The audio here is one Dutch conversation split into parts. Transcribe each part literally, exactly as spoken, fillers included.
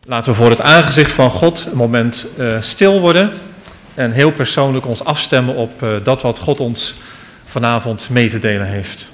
Laten we voor het aangezicht van God een moment uh, stil worden en heel persoonlijk ons afstemmen op uh, dat wat God ons vanavond mee te delen heeft.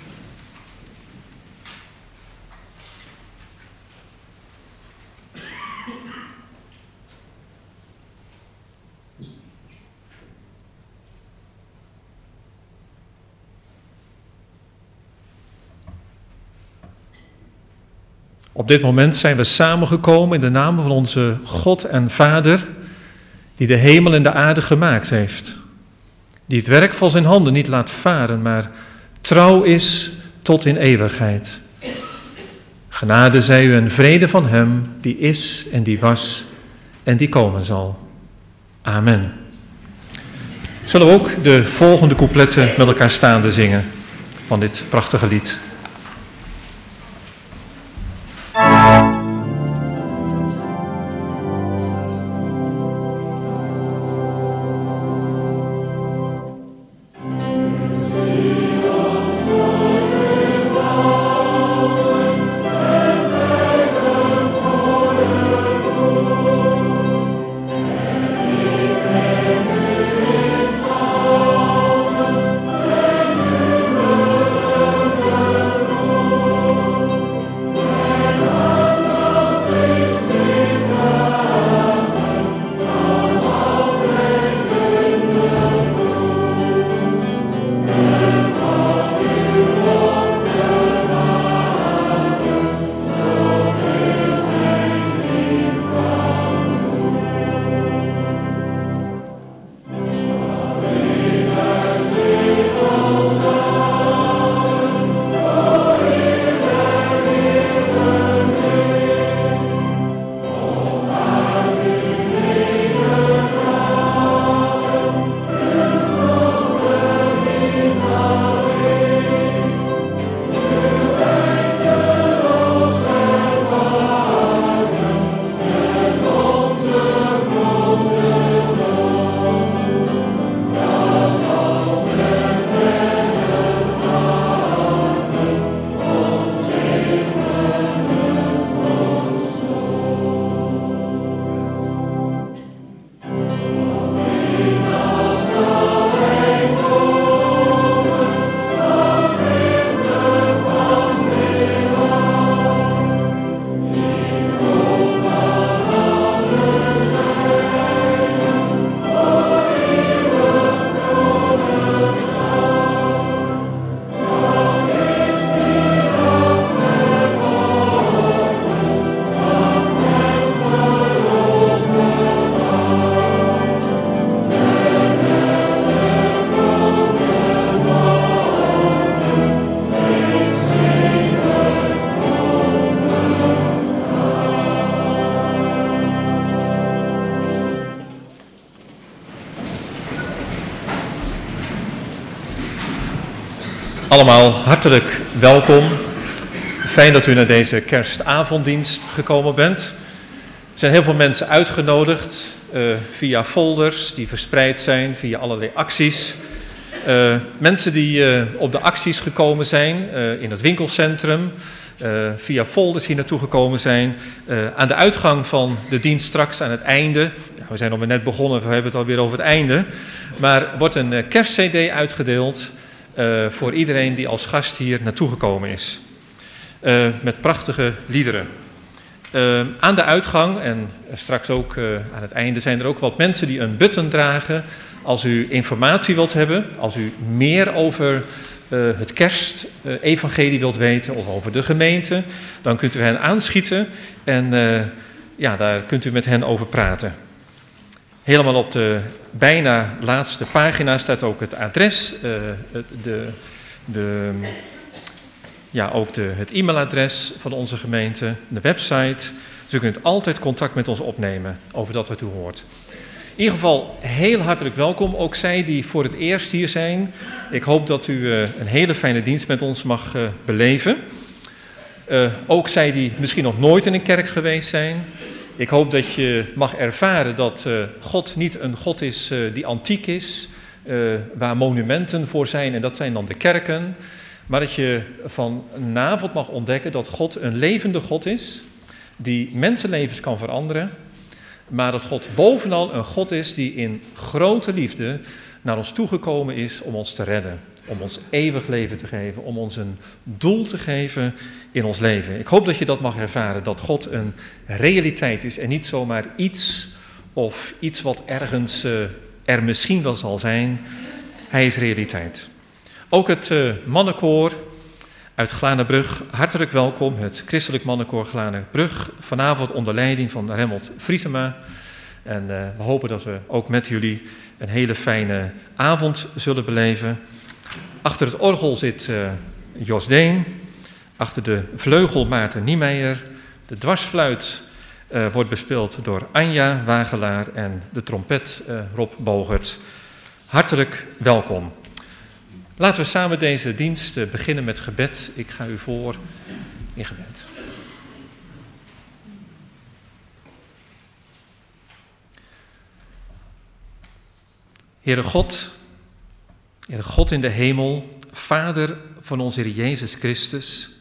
Op dit moment zijn we samengekomen in de naam van onze God en Vader, die de hemel en de aarde gemaakt heeft. Die het werk van zijn handen niet laat varen, maar trouw is tot in eeuwigheid. Genade zij u en vrede van hem, die is en die was en die komen zal. Amen. Zullen we ook de volgende coupletten met elkaar staande zingen van dit prachtige lied. Allemaal hartelijk welkom. Fijn dat u naar deze kerstavonddienst gekomen bent. Er zijn heel veel mensen uitgenodigd uh, via folders die verspreid zijn, via allerlei acties. Uh, mensen die uh, op de acties gekomen zijn uh, in het winkelcentrum, uh, via folders hier naartoe gekomen zijn. Uh, aan de uitgang van de dienst straks aan het einde, ja, we zijn nog maar net begonnen, we hebben het alweer over het einde, maar wordt een uh, kerstcd uitgedeeld uh, voor iedereen die als gast hier naartoe gekomen is. Uh, met prachtige liederen. Uh, aan de uitgang en straks ook uh, aan het einde zijn er ook wat mensen die een button dragen. Als u informatie wilt hebben, als u meer over uh, het kerstevangelie wilt weten of over de gemeente, dan kunt u hen aanschieten en uh, ja, daar kunt u met hen over praten. Helemaal op de bijna laatste pagina staat ook het adres, uh, de, de, ja, ook de, het e-mailadres van onze gemeente, de website. Dus u kunt altijd contact met ons opnemen over dat wat u hoort. In ieder geval heel hartelijk welkom, ook zij die voor het eerst hier zijn. Ik hoop dat u uh, een hele fijne dienst met ons mag uh, beleven. Uh, ook zij die misschien nog nooit in een kerk geweest zijn. Ik hoop dat je mag ervaren dat uh, God niet een God is uh, die antiek is, uh, waar monumenten voor zijn en dat zijn dan de kerken. Maar dat je vanavond mag ontdekken dat God een levende God is. die mensenlevens kan veranderen, maar dat God bovenal een God is die in grote liefde naar ons toegekomen is om ons te redden, om ons eeuwig leven te geven, om ons een doel te geven in ons leven. Ik hoop dat je dat mag ervaren, dat God een realiteit is en niet zomaar iets of iets wat ergens uh, er misschien wel zal zijn. Hij is realiteit. Ook het uh, mannenkoor uit Glanenbrug, hartelijk welkom. Het christelijk mannenkoor Glanenbrug, vanavond onder leiding van Remmelt Vriesema. En uh, we hopen dat we ook met jullie een hele fijne avond zullen beleven. Achter het orgel zit uh, Jos Deen, achter de vleugel Maarten Niemeyer. De dwarsfluit uh, wordt bespeeld door Anja Wagelaar en de trompet uh, Rob Bogert. Hartelijk welkom. Laten we samen deze dienst uh, beginnen met gebed. Ik ga u voor in gebed. Heere God, Heere God in de hemel, Vader van onze Heer Jezus Christus,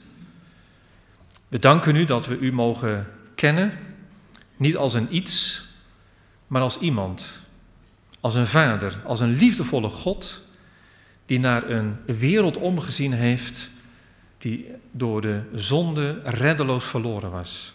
we danken u dat we u mogen kennen, niet als een iets, maar als iemand, als een Vader, als een liefdevolle God, die naar een wereld omgezien heeft die door de zonde reddeloos verloren was.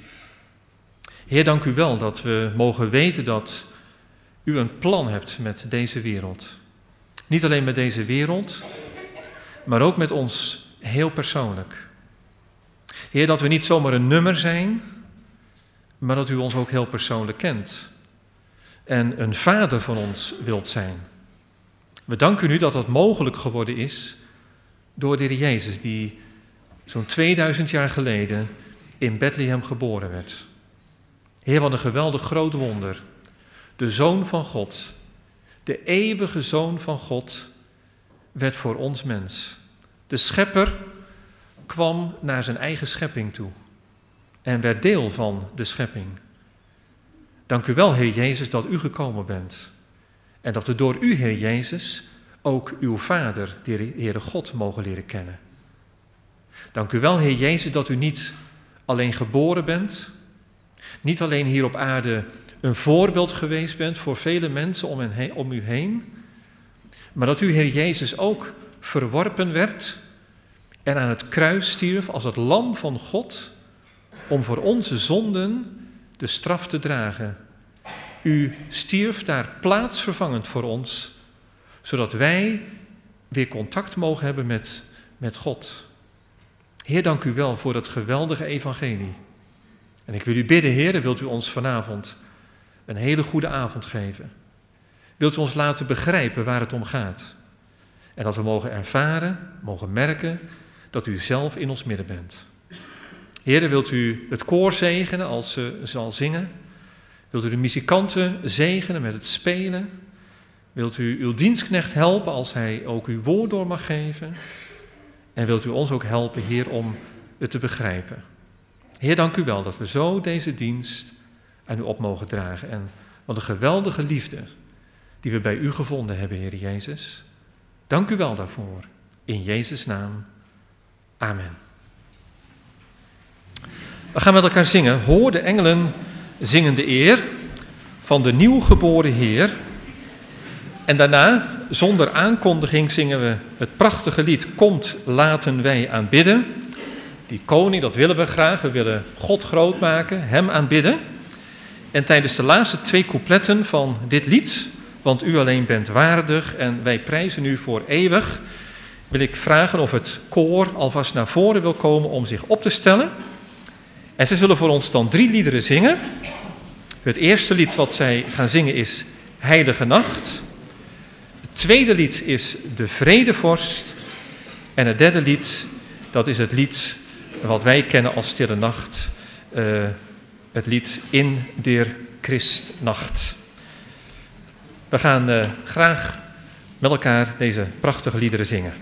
Heer, dank u wel dat we mogen weten dat u een plan hebt met deze wereld. Niet alleen met deze wereld, maar ook met ons heel persoonlijk. Heer, dat we niet zomaar een nummer zijn, maar dat u ons ook heel persoonlijk kent. En een vader van ons wilt zijn. We danken u dat dat mogelijk geworden is door de Heer Jezus, die zo'n tweeduizend jaar geleden in Bethlehem geboren werd. Heer, wat een geweldig groot wonder. De Zoon van God, de eeuwige Zoon van God, werd voor ons mens. De Schepper kwam naar zijn eigen schepping toe en werd deel van de schepping. Dank u wel, Heer Jezus, dat u gekomen bent. En dat we door u, Heer Jezus, ook uw Vader, de Heere God, mogen leren kennen. Dank u wel, Heer Jezus, dat u niet alleen geboren bent, niet alleen hier op aarde een voorbeeld geweest bent voor vele mensen om, en he- om u heen, maar dat u, Heer Jezus, ook verworpen werd en aan het kruis stierf als het lam van God om voor onze zonden de straf te dragen. U stierf daar plaatsvervangend voor ons, zodat wij weer contact mogen hebben met, met God. Heer, dank u wel voor dat geweldige evangelie. En ik wil u bidden, Heer, wilt u ons vanavond een hele goede avond geven. Wilt u ons laten begrijpen waar het om gaat. En dat we mogen ervaren, mogen merken dat u zelf in ons midden bent. Heer, wilt u het koor zegenen als ze zal zingen? Wilt u de muzikanten zegenen met het spelen? Wilt u uw dienstknecht helpen als hij ook uw woord door mag geven? En wilt u ons ook helpen, Heer, om het te begrijpen? Heer, dank u wel dat we zo deze dienst aan u op mogen dragen. En wat een geweldige liefde die we bij u gevonden hebben, Heer Jezus. Dank u wel daarvoor. In Jezus' naam. Amen. We gaan met elkaar zingen. Hoor de engelen zingen de eer van de nieuwgeboren Heer. En daarna, zonder aankondiging, zingen we het prachtige lied Komt, laten wij aanbidden. Die koning, dat willen we graag. We willen God groot maken, hem aanbidden. En tijdens de laatste twee coupletten van dit lied, want u alleen bent waardig en wij prijzen u voor eeuwig, wil ik vragen of het koor alvast naar voren wil komen om zich op te stellen. En ze zullen voor ons dan drie liederen zingen. Het eerste lied wat zij gaan zingen is Heilige Nacht. Het tweede lied is De Vredevorst. En het derde lied, dat is het lied wat wij kennen als Stille Nacht. Uh, het lied In der Christnacht. We gaan uh, graag met elkaar deze prachtige liederen zingen.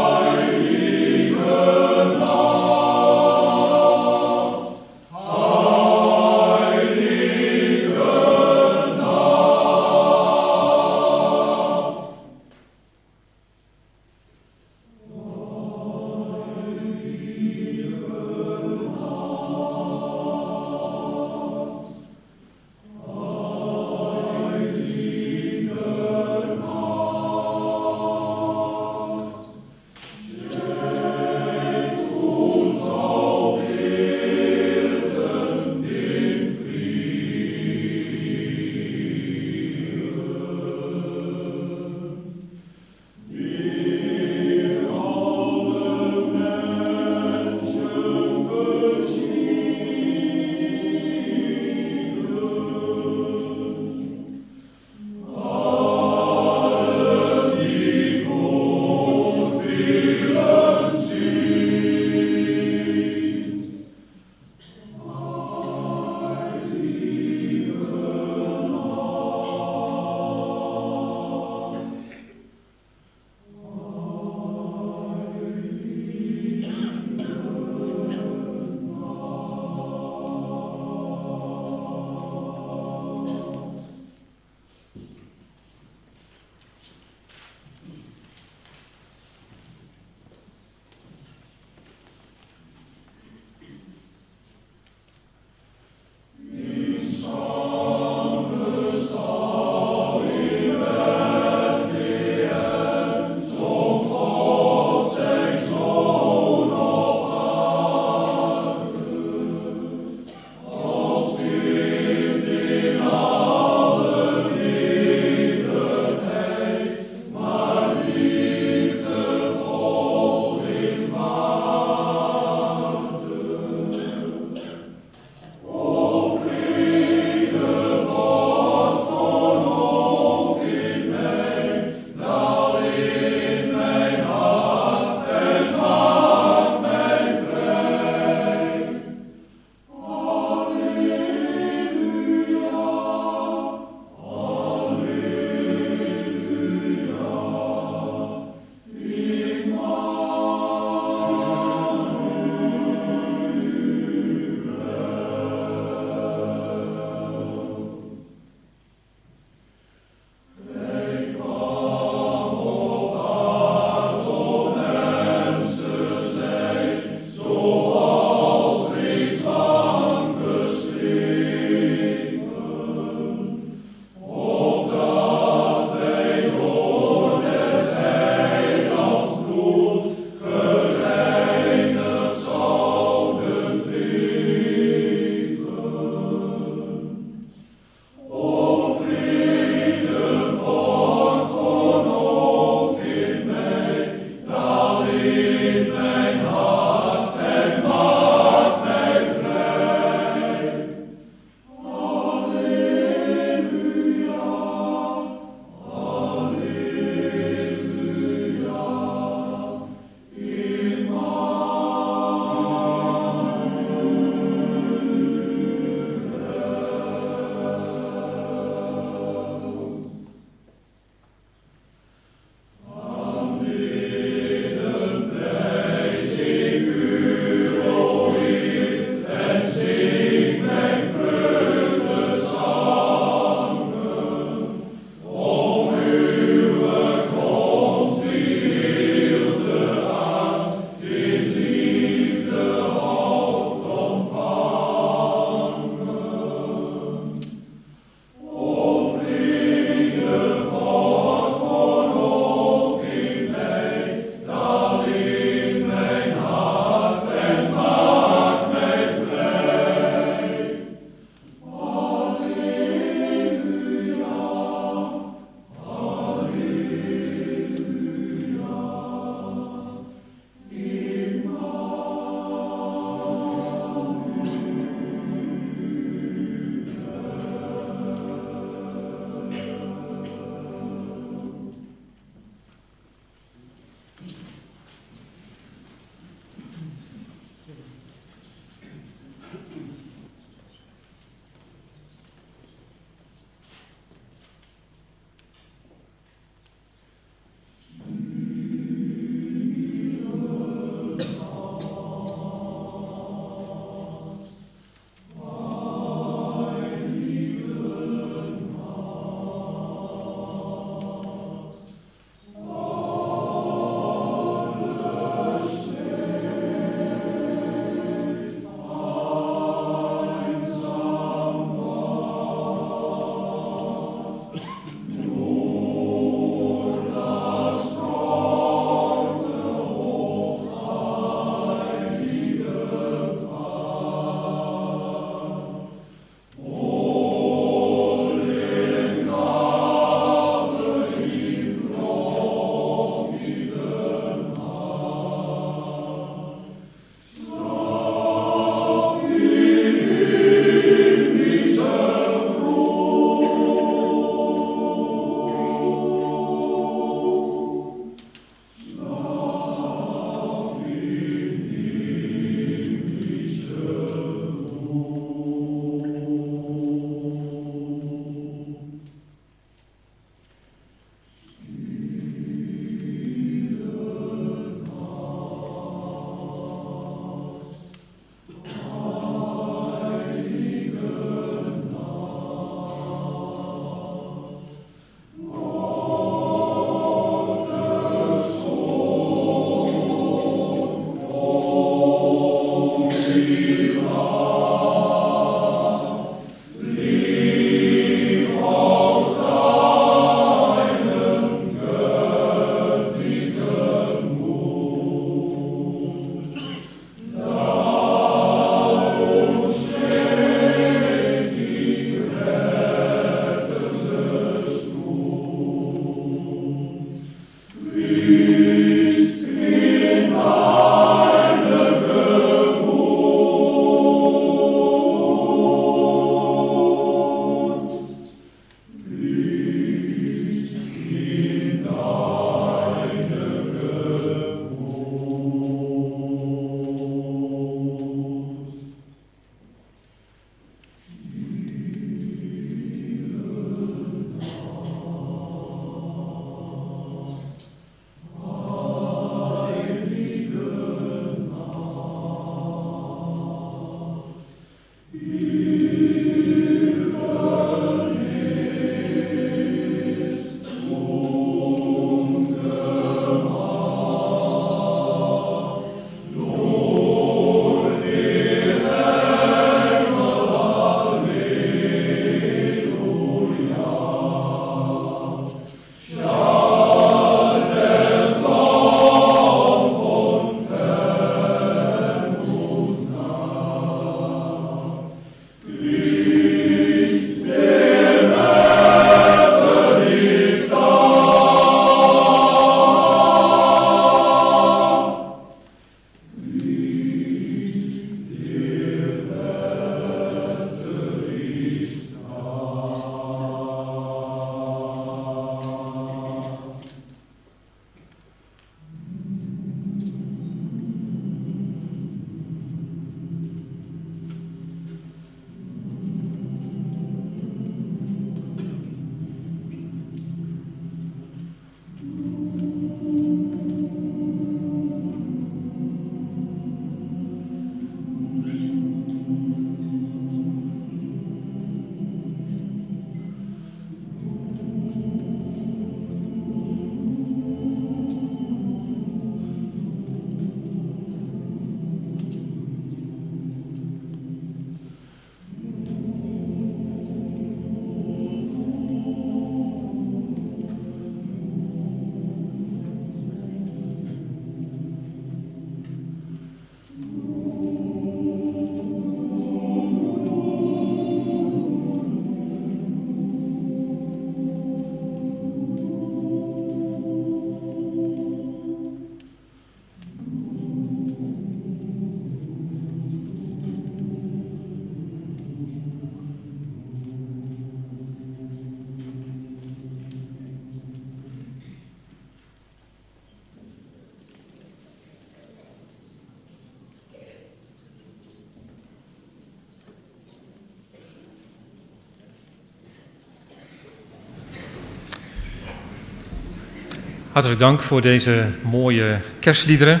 Hartelijk dank voor deze mooie kerstliederen.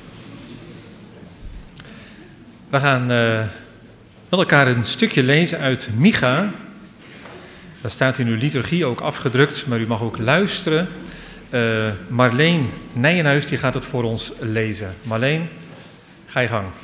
We gaan uh, met elkaar een stukje lezen uit Micha. Dat staat in uw liturgie ook afgedrukt, maar u mag ook luisteren. Uh, Marleen Nijenhuis die gaat het voor ons lezen. Marleen, ga je gang.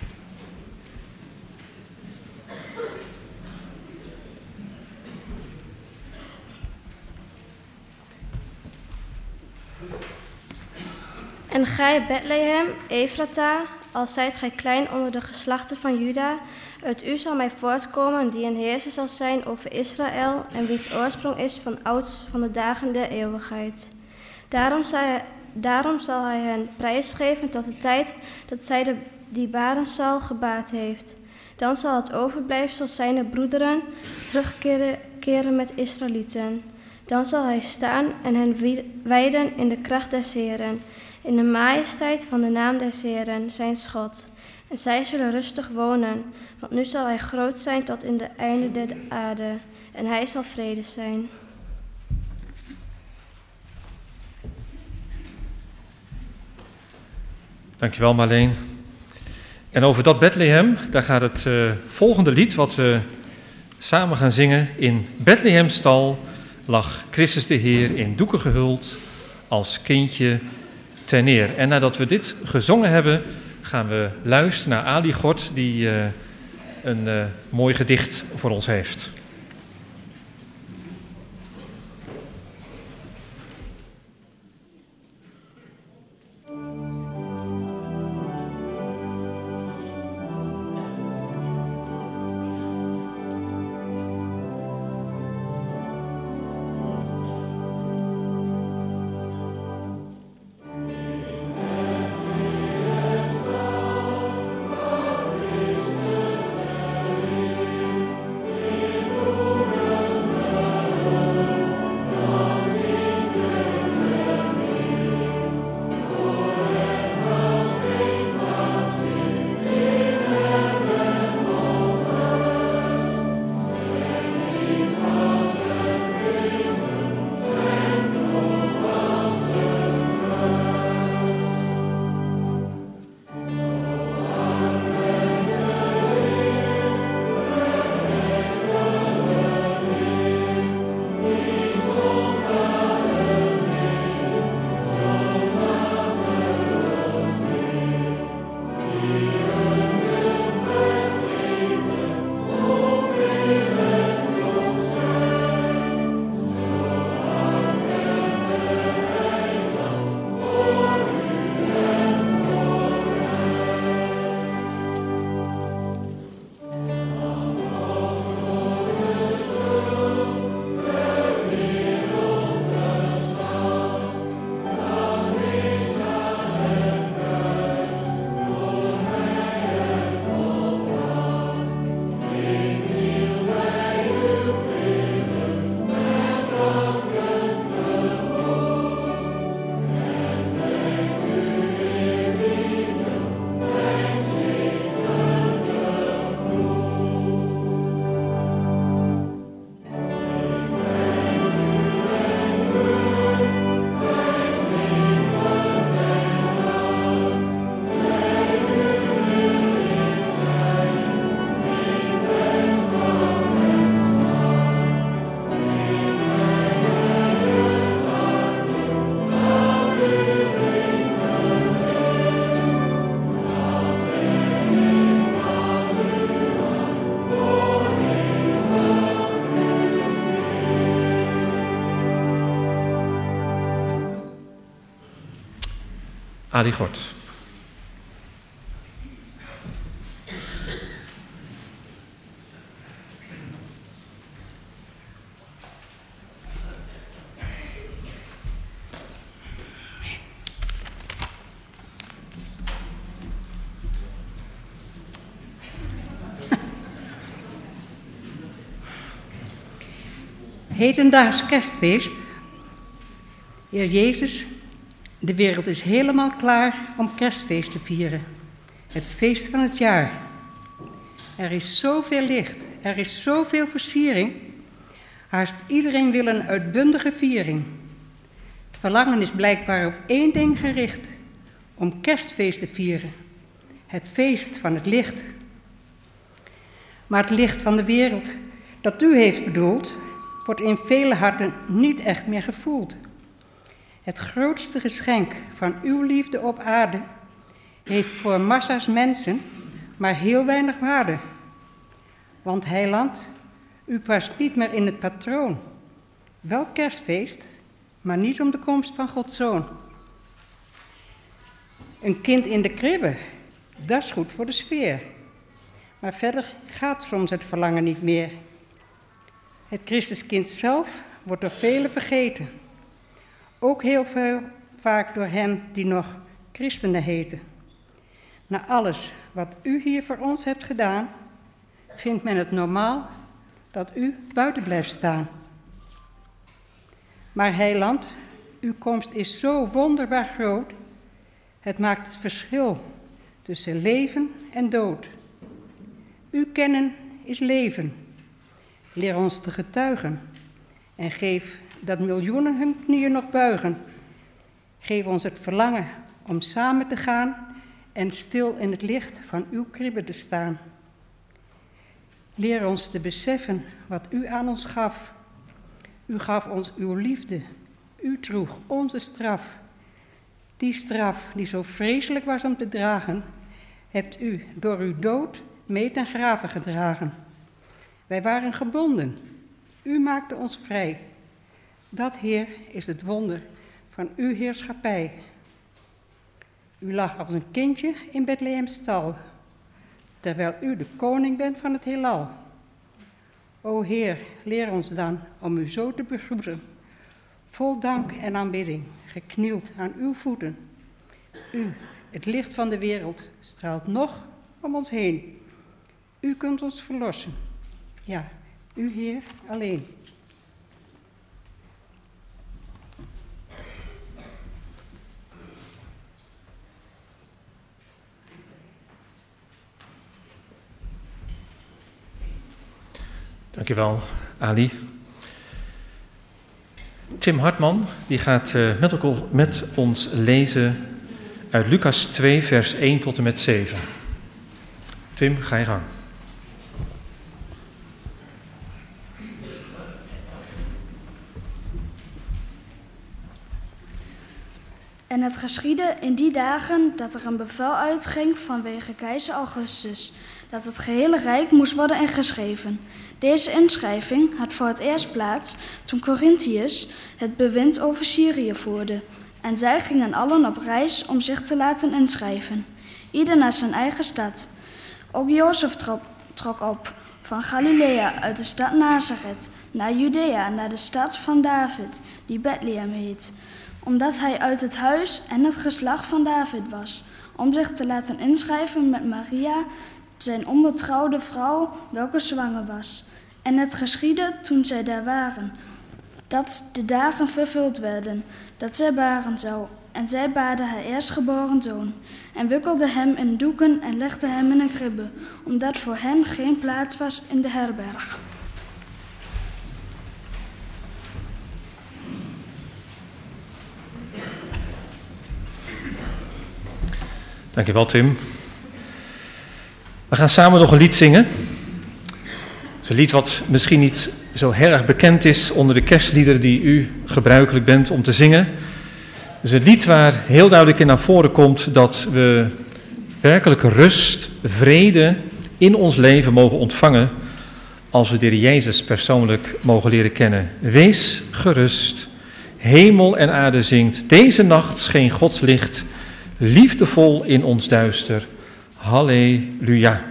En gij, Bethlehem, Efrata, al zijt gij klein onder de geslachten van Juda, uit u zal mij voortkomen die een heerser zal zijn over Israël en wiens oorsprong is van ouds van de dagen der eeuwigheid. Daarom zal hij, daarom zal hij hen prijsgeven tot de tijd dat zij de, die baren zal gebaat heeft. Dan zal het overblijfsel zijner broederen terugkeren keren met Israëlieten. Dan zal hij staan en hen wijden in de kracht des Heeren, in de majesteit van de naam des Heeren, zijn God. En zij zullen rustig wonen, want nu zal hij groot zijn tot in de einde der aarde, en hij zal vrede zijn. Dankjewel Marleen. En over dat Bethlehem, daar gaat het uh, volgende lied wat we samen gaan zingen. In Bethlehemstal lag Christus de Heer in doeken gehuld als kindje ter neer. En nadat we dit gezongen hebben, gaan we luisteren naar Ali Gort, die uh, een uh, mooi gedicht voor ons heeft. Ali Gort. Hedendaags kerstfeest. Heer Jezus, de wereld is helemaal klaar om kerstfeest te vieren. Het feest van het jaar. Er is zoveel licht, er is zoveel versiering. Haast iedereen wil een uitbundige viering. Het verlangen is blijkbaar op één ding gericht: om kerstfeest te vieren. Het feest van het licht. Maar het licht van de wereld dat u heeft bedoeld, wordt in vele harten niet echt meer gevoeld. Het grootste geschenk van uw liefde op aarde heeft voor massa's mensen maar heel weinig waarde. Want heiland, u past niet meer in het patroon. Wel kerstfeest, maar niet om de komst van Gods Zoon. Een kind in de kribbe, dat is goed voor de sfeer. Maar verder gaat soms het verlangen niet meer. Het Christuskind zelf wordt door velen vergeten. Ook heel veel vaak door hen die nog christenen heten. Na alles wat u hier voor ons hebt gedaan, vindt men het normaal dat u buiten blijft staan. Maar heiland, uw komst is zo wonderbaar groot. Het maakt het verschil tussen leven en dood. U kennen is leven. Leer ons te getuigen en geef dat miljoenen hun knieën nog buigen. Geef ons het verlangen om samen te gaan en stil in het licht van uw kribbe te staan. Leer ons te beseffen wat u aan ons gaf. U gaf ons uw liefde, u droeg onze straf. Die straf die zo vreselijk was om te dragen, hebt u door uw dood mee ten grave gedragen. Wij waren gebonden, u maakte ons vrij. Dat, Heer, is het wonder van uw heerschappij. U lag als een kindje in Bethlehems stal, terwijl u de koning bent van het heelal. O Heer, leer ons dan om u zo te begroeten, vol dank en aanbidding, geknield aan uw voeten. U, het licht van de wereld, straalt nog om ons heen. U kunt ons verlossen. Ja, u Heer alleen. Dankjewel, Ali. Tim Hartman die gaat uh, met, met ons lezen uit Lucas twee, vers één tot en met zeven. Tim, ga je gang. En het geschiedde in die dagen dat er een bevel uitging vanwege keizer Augustus, dat het gehele rijk moest worden ingeschreven. Deze inschrijving had voor het eerst plaats toen Corinthiërs het bewind over Syrië voerde. En zij gingen allen op reis om zich te laten inschrijven, ieder naar zijn eigen stad. Ook Jozef trok, trok op van Galilea uit de stad Nazareth naar Judea, naar de stad van David, die Bethlehem heet, omdat hij uit het huis en het geslacht van David was, om zich te laten inschrijven met Maria, zijn ondertrouwde vrouw, welke zwanger was. En het geschiedde toen zij daar waren, dat de dagen vervuld werden, dat zij baren zou. En zij baarde haar eerstgeboren zoon, en wikkelde hem in doeken en legde hem in een kribbe, omdat voor hen geen plaats was in de herberg. Dankjewel, Tim. We gaan samen nog een lied zingen. Het is een lied wat misschien niet zo heel erg bekend is onder de kerstliederen die u gebruikelijk bent om te zingen. Het is een lied waar heel duidelijk in naar voren komt dat we werkelijk rust, vrede in ons leven mogen ontvangen als we de Heer Jezus persoonlijk mogen leren kennen. Wees gerust, hemel en aarde zingt, deze nacht scheen Gods licht, liefdevol in ons duister. Halleluja.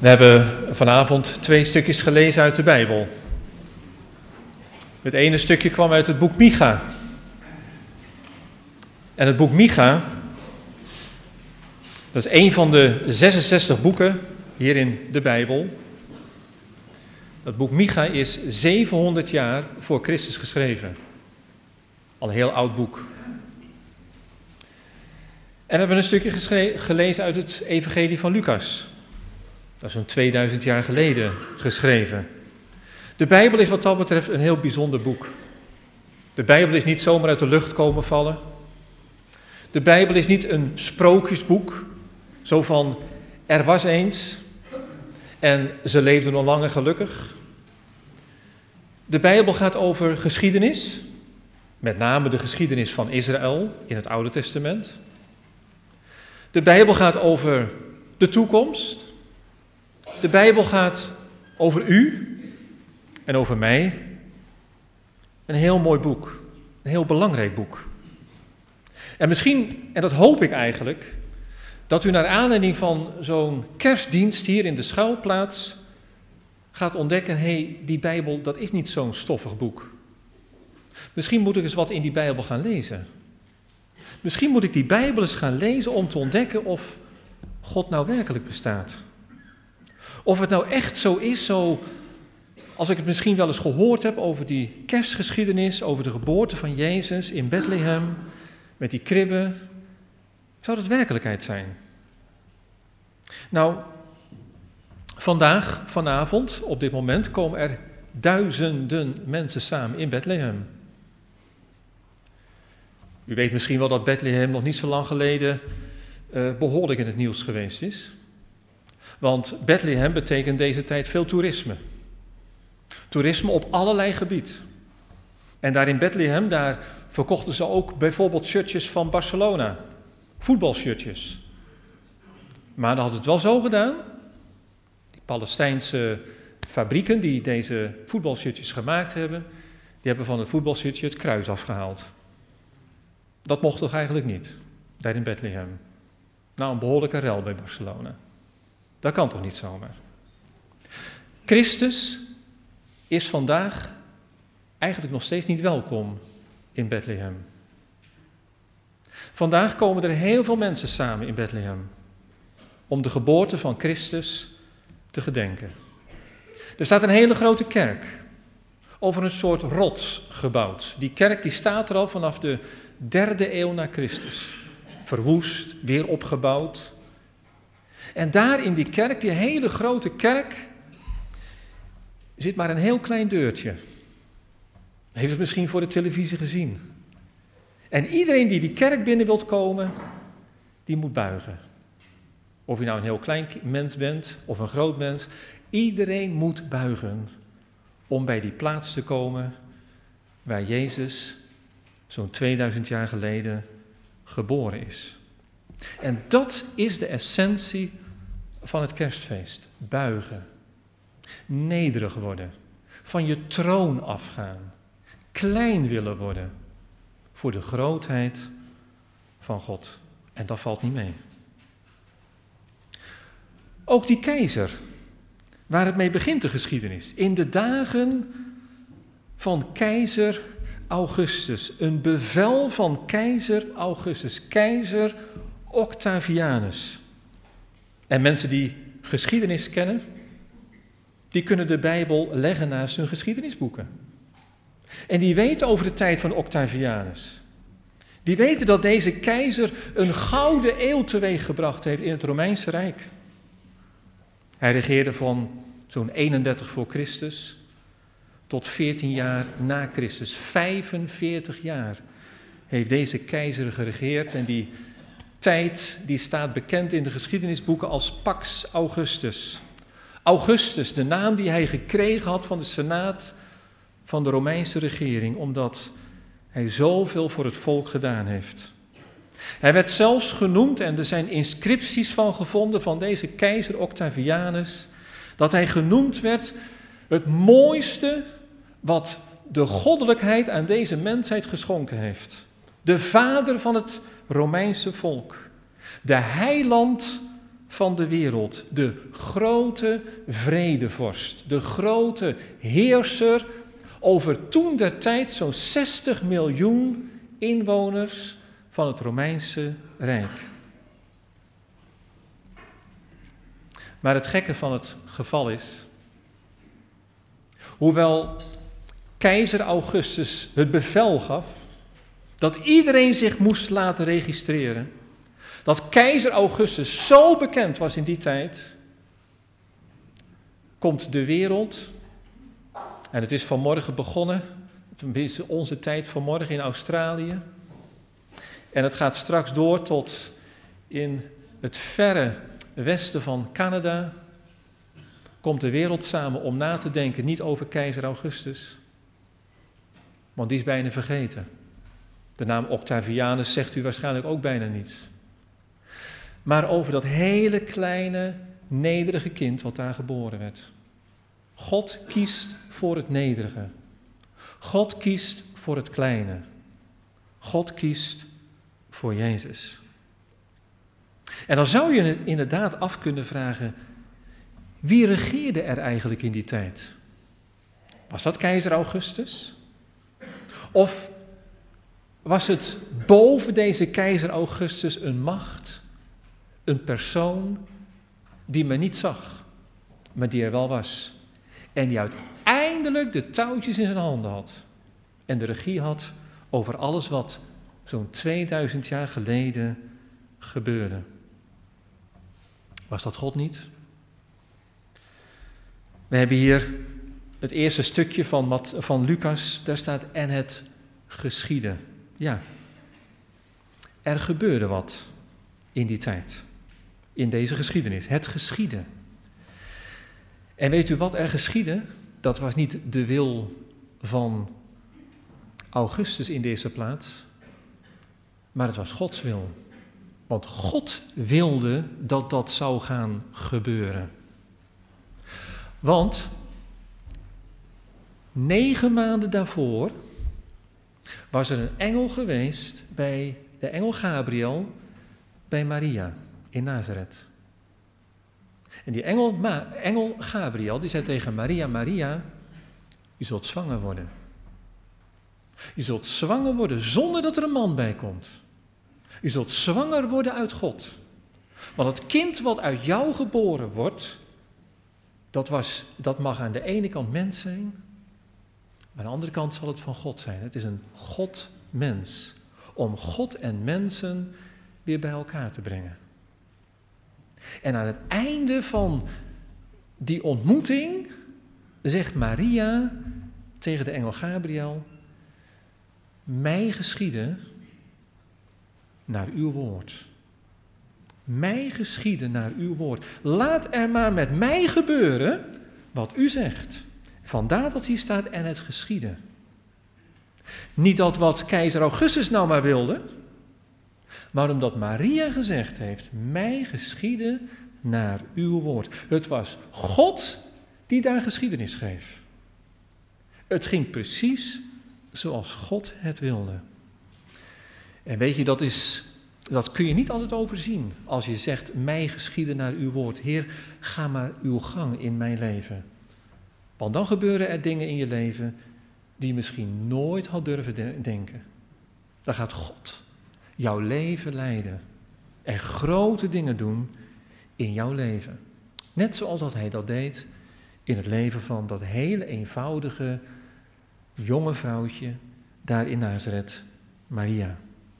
We hebben vanavond twee stukjes gelezen uit de Bijbel. Het ene stukje kwam uit het boek Micha. En het boek Micha, dat is een van de zesenzestig boeken hier in de Bijbel. Dat boek Micha is zevenhonderd jaar voor Christus geschreven. Al een heel oud boek. En we hebben een stukje geschre- gelezen uit het Evangelie van Lucas. Dat is zo'n tweeduizend jaar geleden geschreven. De Bijbel is wat dat betreft een heel bijzonder boek. De Bijbel is niet zomaar uit de lucht komen vallen. De Bijbel is niet een sprookjesboek, zo van er was eens en ze leefden nog lang en gelukkig. De Bijbel gaat over geschiedenis, met name de geschiedenis van Israël in het Oude Testament. De Bijbel gaat over de toekomst. De Bijbel gaat over u en over mij. Een heel mooi boek, een heel belangrijk boek. En misschien, en dat hoop ik eigenlijk, dat u naar aanleiding van zo'n kerstdienst hier in de schuilplaats gaat ontdekken, hé, hey, die Bijbel, dat is niet zo'n stoffig boek. Misschien moet ik eens wat in die Bijbel gaan lezen. Misschien moet ik die Bijbel eens gaan lezen om te ontdekken of God nou werkelijk bestaat. Of het nou echt zo is, zo als ik het misschien wel eens gehoord heb over die kerstgeschiedenis, over de geboorte van Jezus in Bethlehem, met die kribben, zou dat werkelijkheid zijn? Nou, vandaag, vanavond, op dit moment, komen er duizenden mensen samen in Bethlehem. U weet misschien wel dat Bethlehem nog niet zo lang geleden uh, behoorlijk in het nieuws geweest is. Want Bethlehem betekent deze tijd veel toerisme. Toerisme op allerlei gebied. En daar in Bethlehem, daar verkochten ze ook bijvoorbeeld shirtjes van Barcelona. Voetbalshirtjes. Maar dan had het wel zo gedaan. Die Palestijnse fabrieken die deze voetbalshirtjes gemaakt hebben, die hebben van het voetbalshirtje het kruis afgehaald. Dat mocht toch eigenlijk niet, daar in Bethlehem. Nou, een behoorlijke rel bij Barcelona. Dat kan toch niet zomaar. Christus is vandaag eigenlijk nog steeds niet welkom in Bethlehem. Vandaag komen er heel veel mensen samen in Bethlehem om de geboorte van Christus te gedenken. Er staat een hele grote kerk over een soort rots gebouwd. Die kerk die staat er al vanaf de derde eeuw na Christus. Verwoest, weer opgebouwd. En daar in die kerk, die hele grote kerk, zit maar een heel klein deurtje. Heeft het misschien voor de televisie gezien. En iedereen die die kerk binnen wilt komen, die moet buigen. Of je nou een heel klein mens bent of een groot mens, iedereen moet buigen om bij die plaats te komen waar Jezus zo'n tweeduizend jaar geleden geboren is. En dat is de essentie van het kerstfeest. Buigen. Nederig worden. Van je troon afgaan. Klein willen worden. Voor de grootheid van God. En dat valt niet mee. Ook die keizer, waar het mee begint de geschiedenis. In de dagen van keizer Augustus. Een bevel van keizer Augustus. Keizer Octavianus. En mensen die geschiedenis kennen, die kunnen de Bijbel leggen naast hun geschiedenisboeken. En die weten over de tijd van Octavianus. Die weten dat deze keizer een gouden eeuw teweeggebracht heeft in het Romeinse Rijk. Hij regeerde van zo'n eenendertig voor Christus tot veertien jaar na Christus. vijfenveertig jaar heeft deze keizer geregeerd en die tijd die staat bekend in de geschiedenisboeken als Pax Augustus. Augustus, de naam die hij gekregen had van de Senaat van de Romeinse regering, omdat hij zoveel voor het volk gedaan heeft. Hij werd zelfs genoemd, en er zijn inscripties van gevonden van deze keizer Octavianus, dat hij genoemd werd het mooiste wat de goddelijkheid aan deze mensheid geschonken heeft. De vader van het Romeinse volk. De heiland van de wereld, de grote vredevorst, de grote heerser over toen der tijd zo'n zestig miljoen inwoners van het Romeinse Rijk. Maar het gekke van het geval is, hoewel keizer Augustus het bevel gaf dat iedereen zich moest laten registreren, dat keizer Augustus zo bekend was in die tijd, komt de wereld, en het is vanmorgen begonnen, een beetje onze tijd vanmorgen in Australië, en het gaat straks door tot in het verre westen van Canada, komt de wereld samen om na te denken niet over keizer Augustus, want die is bijna vergeten. De naam Octavianus zegt u waarschijnlijk ook bijna niets. Maar over dat hele kleine, nederige kind wat daar geboren werd. God kiest voor het nederige. God kiest voor het kleine. God kiest voor Jezus. En dan zou je het inderdaad af kunnen vragen, wie regeerde er eigenlijk in die tijd? Was dat keizer Augustus? Of was het boven deze keizer Augustus een macht, een persoon die men niet zag, maar die er wel was? En die uiteindelijk de touwtjes in zijn handen had en de regie had over alles wat zo'n tweeduizend jaar geleden gebeurde. Was dat God niet? We hebben hier het eerste stukje van, Mat- van Lucas, daar staat en het geschiedde. Ja, er gebeurde wat in die tijd, in deze geschiedenis. Het geschiedde. En weet u wat er geschiedde? Dat was niet de wil van Augustus in de eerste plaats, maar het was Gods wil. Want God wilde dat dat zou gaan gebeuren. Want negen maanden daarvoor was er een engel geweest bij de engel Gabriel bij Maria in Nazareth. En die engel, Ma, engel Gabriel die zei tegen Maria, Maria, je zult zwanger worden. Je zult zwanger worden zonder dat er een man bij komt. Je zult zwanger worden uit God. Want het kind wat uit jou geboren wordt, dat, was, dat mag aan de ene kant mens zijn, maar aan de andere kant zal het van God zijn. Het is een God-mens. Om God en mensen weer bij elkaar te brengen. En aan het einde van die ontmoeting zegt Maria tegen de engel Gabriel, mij geschieden naar uw woord. Mij geschieden naar uw woord. Laat er maar met mij gebeuren wat u zegt. Vandaar dat hier staat en het geschiedde. Niet dat wat keizer Augustus nou maar wilde, maar omdat Maria gezegd heeft, mij geschieden naar uw woord. Het was God die daar geschiedenis schreef. Het ging precies zoals God het wilde. En weet je, dat is, dat kun je niet altijd overzien als je zegt, mij geschieden naar uw woord. Heer, ga maar uw gang in mijn leven. Want dan gebeuren er dingen in je leven die je misschien nooit had durven de- denken. Dan gaat God jouw leven leiden en grote dingen doen in jouw leven. Net zoals dat hij dat deed in het leven van dat hele eenvoudige jonge vrouwtje daar in Nazareth, Maria.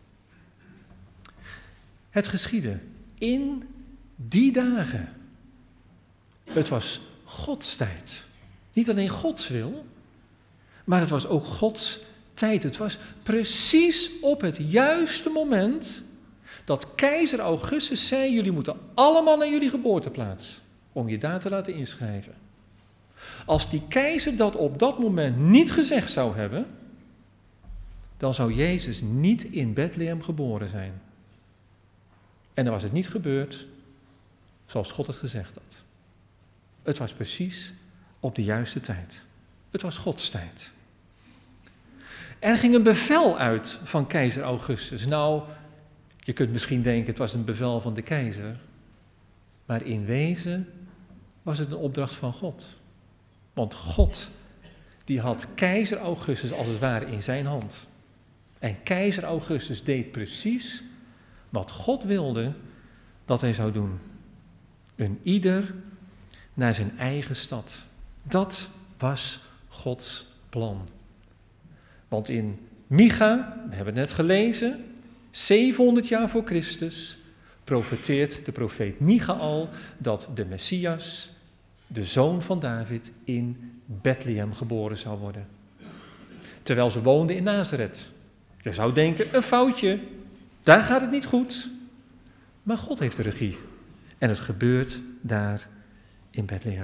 Het geschiedde in die dagen. Het was Gods tijd. Niet alleen Gods wil, maar het was ook Gods tijd. Het was precies op het juiste moment dat keizer Augustus zei, jullie moeten allemaal naar jullie geboorteplaats om je daar te laten inschrijven. Als die keizer dat op dat moment niet gezegd zou hebben, dan zou Jezus niet in Bethlehem geboren zijn. En dan was het niet gebeurd zoals God het gezegd had. Het was precies op de juiste tijd. Het was Gods tijd. Er ging een bevel uit van keizer Augustus. Nou, je kunt misschien denken het was een bevel van de keizer. Maar in wezen was het een opdracht van God. Want God, die had keizer Augustus als het ware in zijn hand. En keizer Augustus deed precies wat God wilde dat hij zou doen. Een ieder naar zijn eigen stad. Dat was Gods plan. Want in Micha, we hebben het net gelezen, zevenhonderd jaar voor Christus, profeteert de profeet Micha al dat de Messias, de zoon van David, in Bethlehem geboren zou worden. Terwijl ze woonden in Nazareth. Je zou denken, een foutje, daar gaat het niet goed. Maar God heeft de regie. En het gebeurt daar in Bethlehem.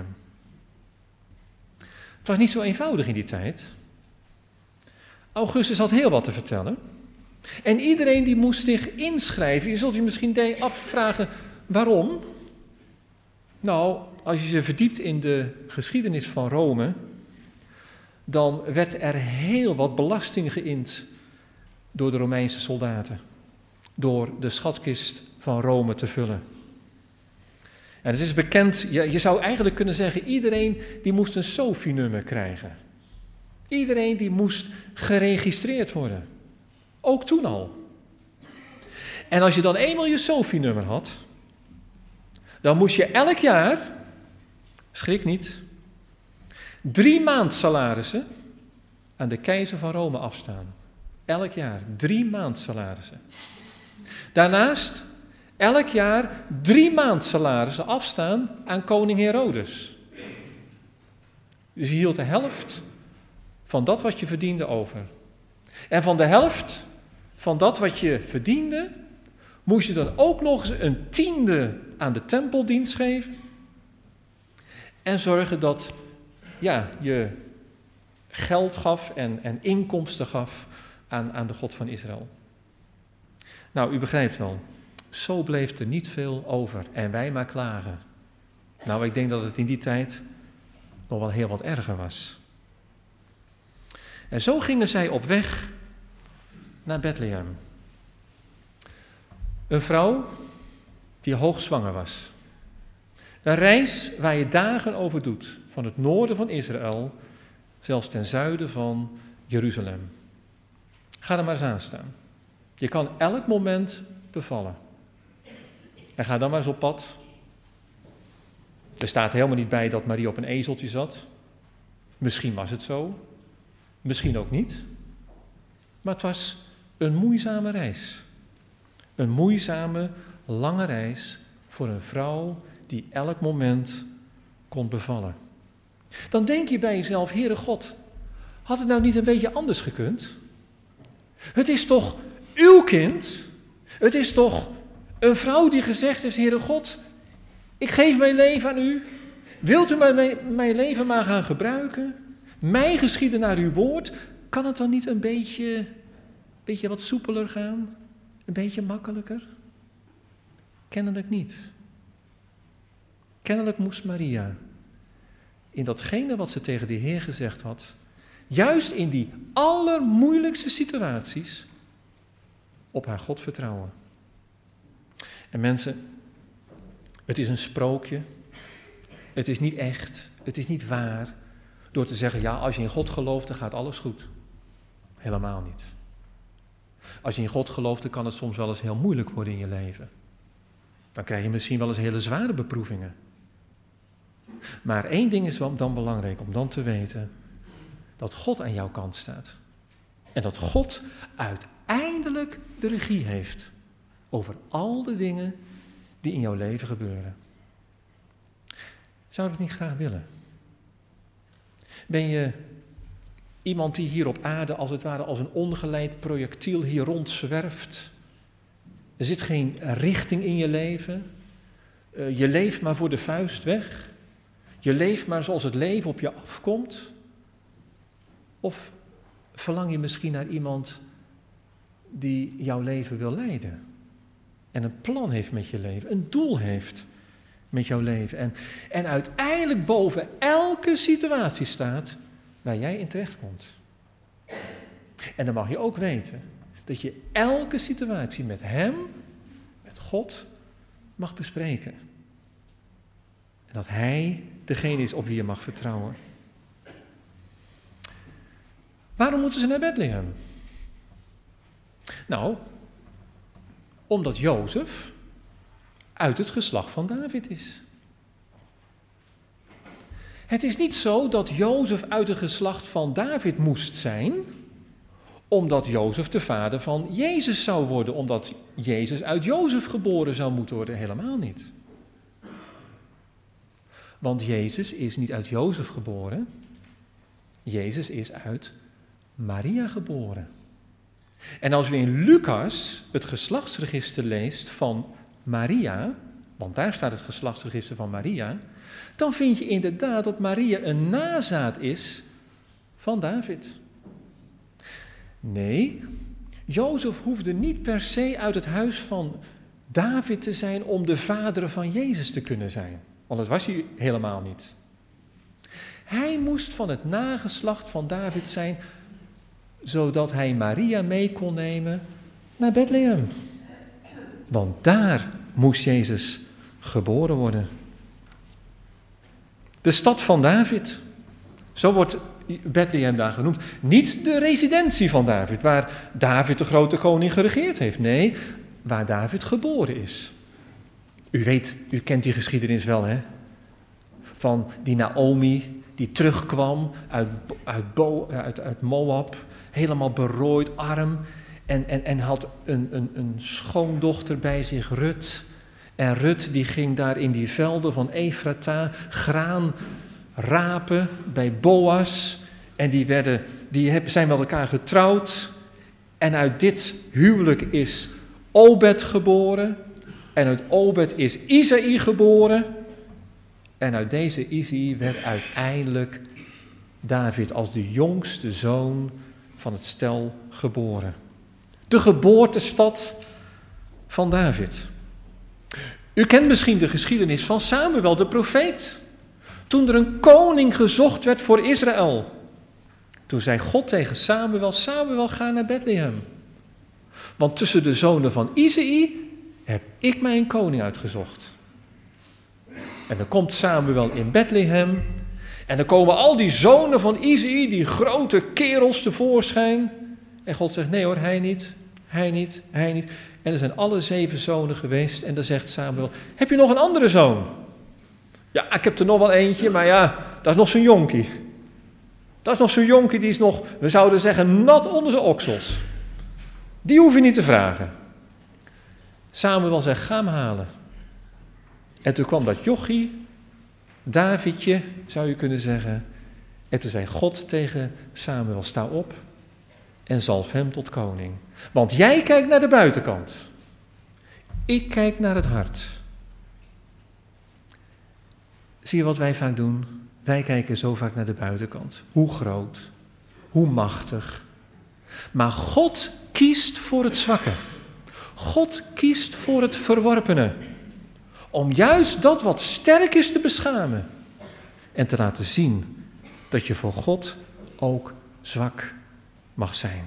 Het was niet zo eenvoudig in die tijd. Augustus had heel wat te vertellen. En iedereen die moest zich inschrijven. Je zult je misschien afvragen, waarom? Nou, als je je verdiept in de geschiedenis van Rome, dan werd er heel wat belasting geïnd door de Romeinse soldaten. Door de schatkist van Rome te vullen. En het is bekend, je, je zou eigenlijk kunnen zeggen, iedereen die moest een S O F I-nummer krijgen. Iedereen die moest geregistreerd worden. Ook toen al. En als je dan eenmaal je S O F I-nummer had, dan moest je elk jaar, schrik niet, drie maandsalarissen aan de keizer van Rome afstaan. Elk jaar, drie maandsalarissen. Daarnaast elk jaar drie maandsalarissen afstaan aan koning Herodes. Dus je hield de helft van dat wat je verdiende over. En van de helft van dat wat je verdiende, moest je dan ook nog eens een tiende aan de tempeldienst geven. En zorgen dat ja, je geld gaf en, en inkomsten gaf aan, aan de God van Israël. Nou, u begrijpt wel, zo bleef er niet veel over en wij maar klagen. Nou, ik denk dat het in die tijd nog wel heel wat erger was. En zo gingen zij op weg naar Bethlehem. Een vrouw die hoogzwanger was. Een reis waar je dagen over doet, van het noorden van Israël, zelfs ten zuiden van Jeruzalem. Ga er maar eens aan staan. Je kan elk moment bevallen. En ga dan maar eens op pad. Er staat helemaal niet bij dat Maria op een ezeltje zat. Misschien was het zo. Misschien ook niet. Maar het was een moeizame reis. Een moeizame, lange reis voor een vrouw die elk moment kon bevallen. Dan denk je bij jezelf, Heere God, had het nou niet een beetje anders gekund? Het is toch uw kind? Het is toch een vrouw die gezegd heeft, Heere God, ik geef mijn leven aan u. Wilt u mijn, mijn leven maar gaan gebruiken? Mij geschieden naar uw woord. Kan het dan niet een beetje, beetje wat soepeler gaan? Een beetje makkelijker? Kennelijk niet. Kennelijk moest Maria in datgene wat ze tegen de Heer gezegd had, juist in die allermoeilijkste situaties, op haar God vertrouwen. En mensen, het is een sprookje. Het is niet echt. Het is niet waar. Door te zeggen, ja, als je in God gelooft, dan gaat alles goed. Helemaal niet. Als je in God gelooft, dan kan het soms wel eens heel moeilijk worden in je leven. Dan krijg je misschien wel eens hele zware beproevingen. Maar één ding is dan belangrijk om dan te weten, dat God aan jouw kant staat. En dat God uiteindelijk de regie heeft over al de dingen die in jouw leven gebeuren. Zou je het niet graag willen? Ben je iemand die hier op aarde als het ware als een ongeleid projectiel hier rondzwerft? Er zit geen richting in je leven. Uh, je leeft maar voor de vuist weg. Je leeft maar zoals het leven op je afkomt. Of verlang je misschien naar iemand die jouw leven wil leiden? En een plan heeft met je leven, een doel heeft met jouw leven. En, en uiteindelijk boven elke situatie staat waar jij in terechtkomt. En dan mag je ook weten dat je elke situatie met hem, met God, mag bespreken. En dat hij degene is op wie je mag vertrouwen. Waarom moeten ze naar Bethlehem? Nou, omdat Jozef uit het geslacht van David is. Het is niet zo dat Jozef uit het geslacht van David moest zijn, omdat Jozef de vader van Jezus zou worden, omdat Jezus uit Jozef geboren zou moeten worden. Helemaal niet. Want Jezus is niet uit Jozef geboren. Jezus is uit Maria geboren. En als u in Lucas het geslachtsregister leest van Maria, want daar staat het geslachtsregister van Maria, dan vind je inderdaad dat Maria een nazaat is van David. Nee, Jozef hoefde niet per se uit het huis van David te zijn om de vader van Jezus te kunnen zijn. Want dat was hij helemaal niet. Hij moest van het nageslacht van David zijn, zodat hij Maria mee kon nemen naar Bethlehem. Want daar moest Jezus geboren worden. De stad van David. Zo wordt Bethlehem daar genoemd. Niet de residentie van David, waar David de grote koning geregeerd heeft. Nee, waar David geboren is. U weet, u kent die geschiedenis wel, hè? Van die Naomi die terugkwam uit, uit, Bo, uit, uit Moab, helemaal berooid, arm, en, en, en had een, een, een schoondochter bij zich, Rut. En Rut die ging daar in die velden van Efrata graan rapen bij Boas. En die, werden, die zijn met elkaar getrouwd. En uit dit huwelijk is Obed geboren. En uit Obed is Isaï geboren. En uit deze Isaï werd uiteindelijk David als de jongste zoon van het stel geboren. De geboortestad van David. U kent misschien de geschiedenis van Samuel, de profeet. Toen er een koning gezocht werd voor Israël. Toen zei God tegen Samuel, Samuel, ga naar Bethlehem. Want tussen de zonen van Isaï heb ik mij een koning uitgezocht. En dan komt Samuel in Bethlehem. En dan komen al die zonen van Isaï, die grote kerels tevoorschijn. En God zegt, nee hoor, hij niet, hij niet, hij niet. En er zijn alle zeven zonen geweest. En dan zegt Samuel, heb je nog een andere zoon? Ja, ik heb er nog wel eentje, maar ja, dat is nog zo'n jonkie. Dat is nog zo'n jonkie, die is nog, we zouden zeggen, nat onder zijn oksels. Die hoef je niet te vragen. Samuel zegt, ga hem halen. En toen kwam dat jochie, Davidje, zou je kunnen zeggen. En toen zei God tegen Samuel, sta op en zalf hem tot koning. Want jij kijkt naar de buitenkant. Ik kijk naar het hart. Zie je wat wij vaak doen? Wij kijken zo vaak naar de buitenkant. Hoe groot, hoe machtig. Maar God kiest voor het zwakke. God kiest voor het verworpene. Om juist dat wat sterk is te beschamen. En te laten zien dat je voor God ook zwak mag zijn.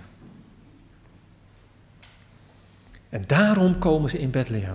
En daarom komen ze in Bethlehem.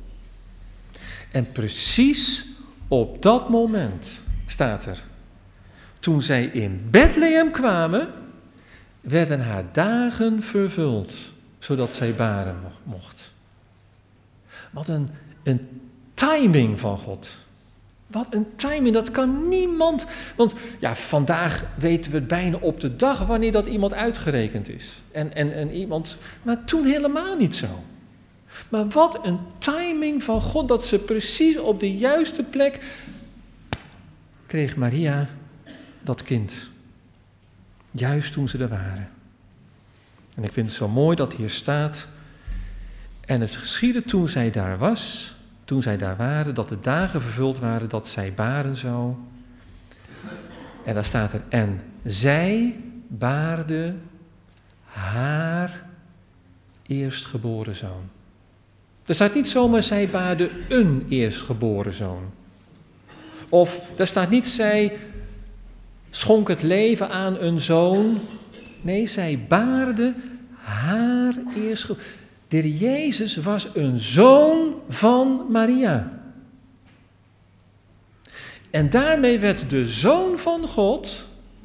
En precies op dat moment staat er. Toen zij in Bethlehem kwamen, werden haar dagen vervuld, zodat zij baren mocht. Wat een, een timing van God. Wat een timing, dat kan niemand. Want ja, vandaag weten we het bijna op de dag wanneer dat iemand uitgerekend is. En, en, en iemand, maar toen helemaal niet zo. Maar wat een timing van God, dat ze precies op de juiste plek kreeg Maria dat kind. Juist toen ze er waren. En ik vind het zo mooi dat hier staat. En het geschiedde toen zij daar was, toen zij daar waren, dat de dagen vervuld waren dat zij baren zou. En daar staat er, en zij baarde haar eerstgeboren zoon. Er staat niet zomaar, zij baarde een eerstgeboren zoon. Of daar staat niet, zij schonk het leven aan een zoon. Nee, zij baarde haar eerstgeboren. De Heer Jezus was een zoon van Maria. En daarmee werd de Zoon van God,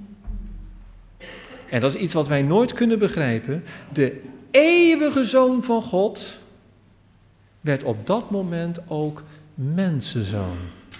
en dat is iets wat wij nooit kunnen begrijpen, de eeuwige Zoon van God, werd op dat moment ook mensenzoon.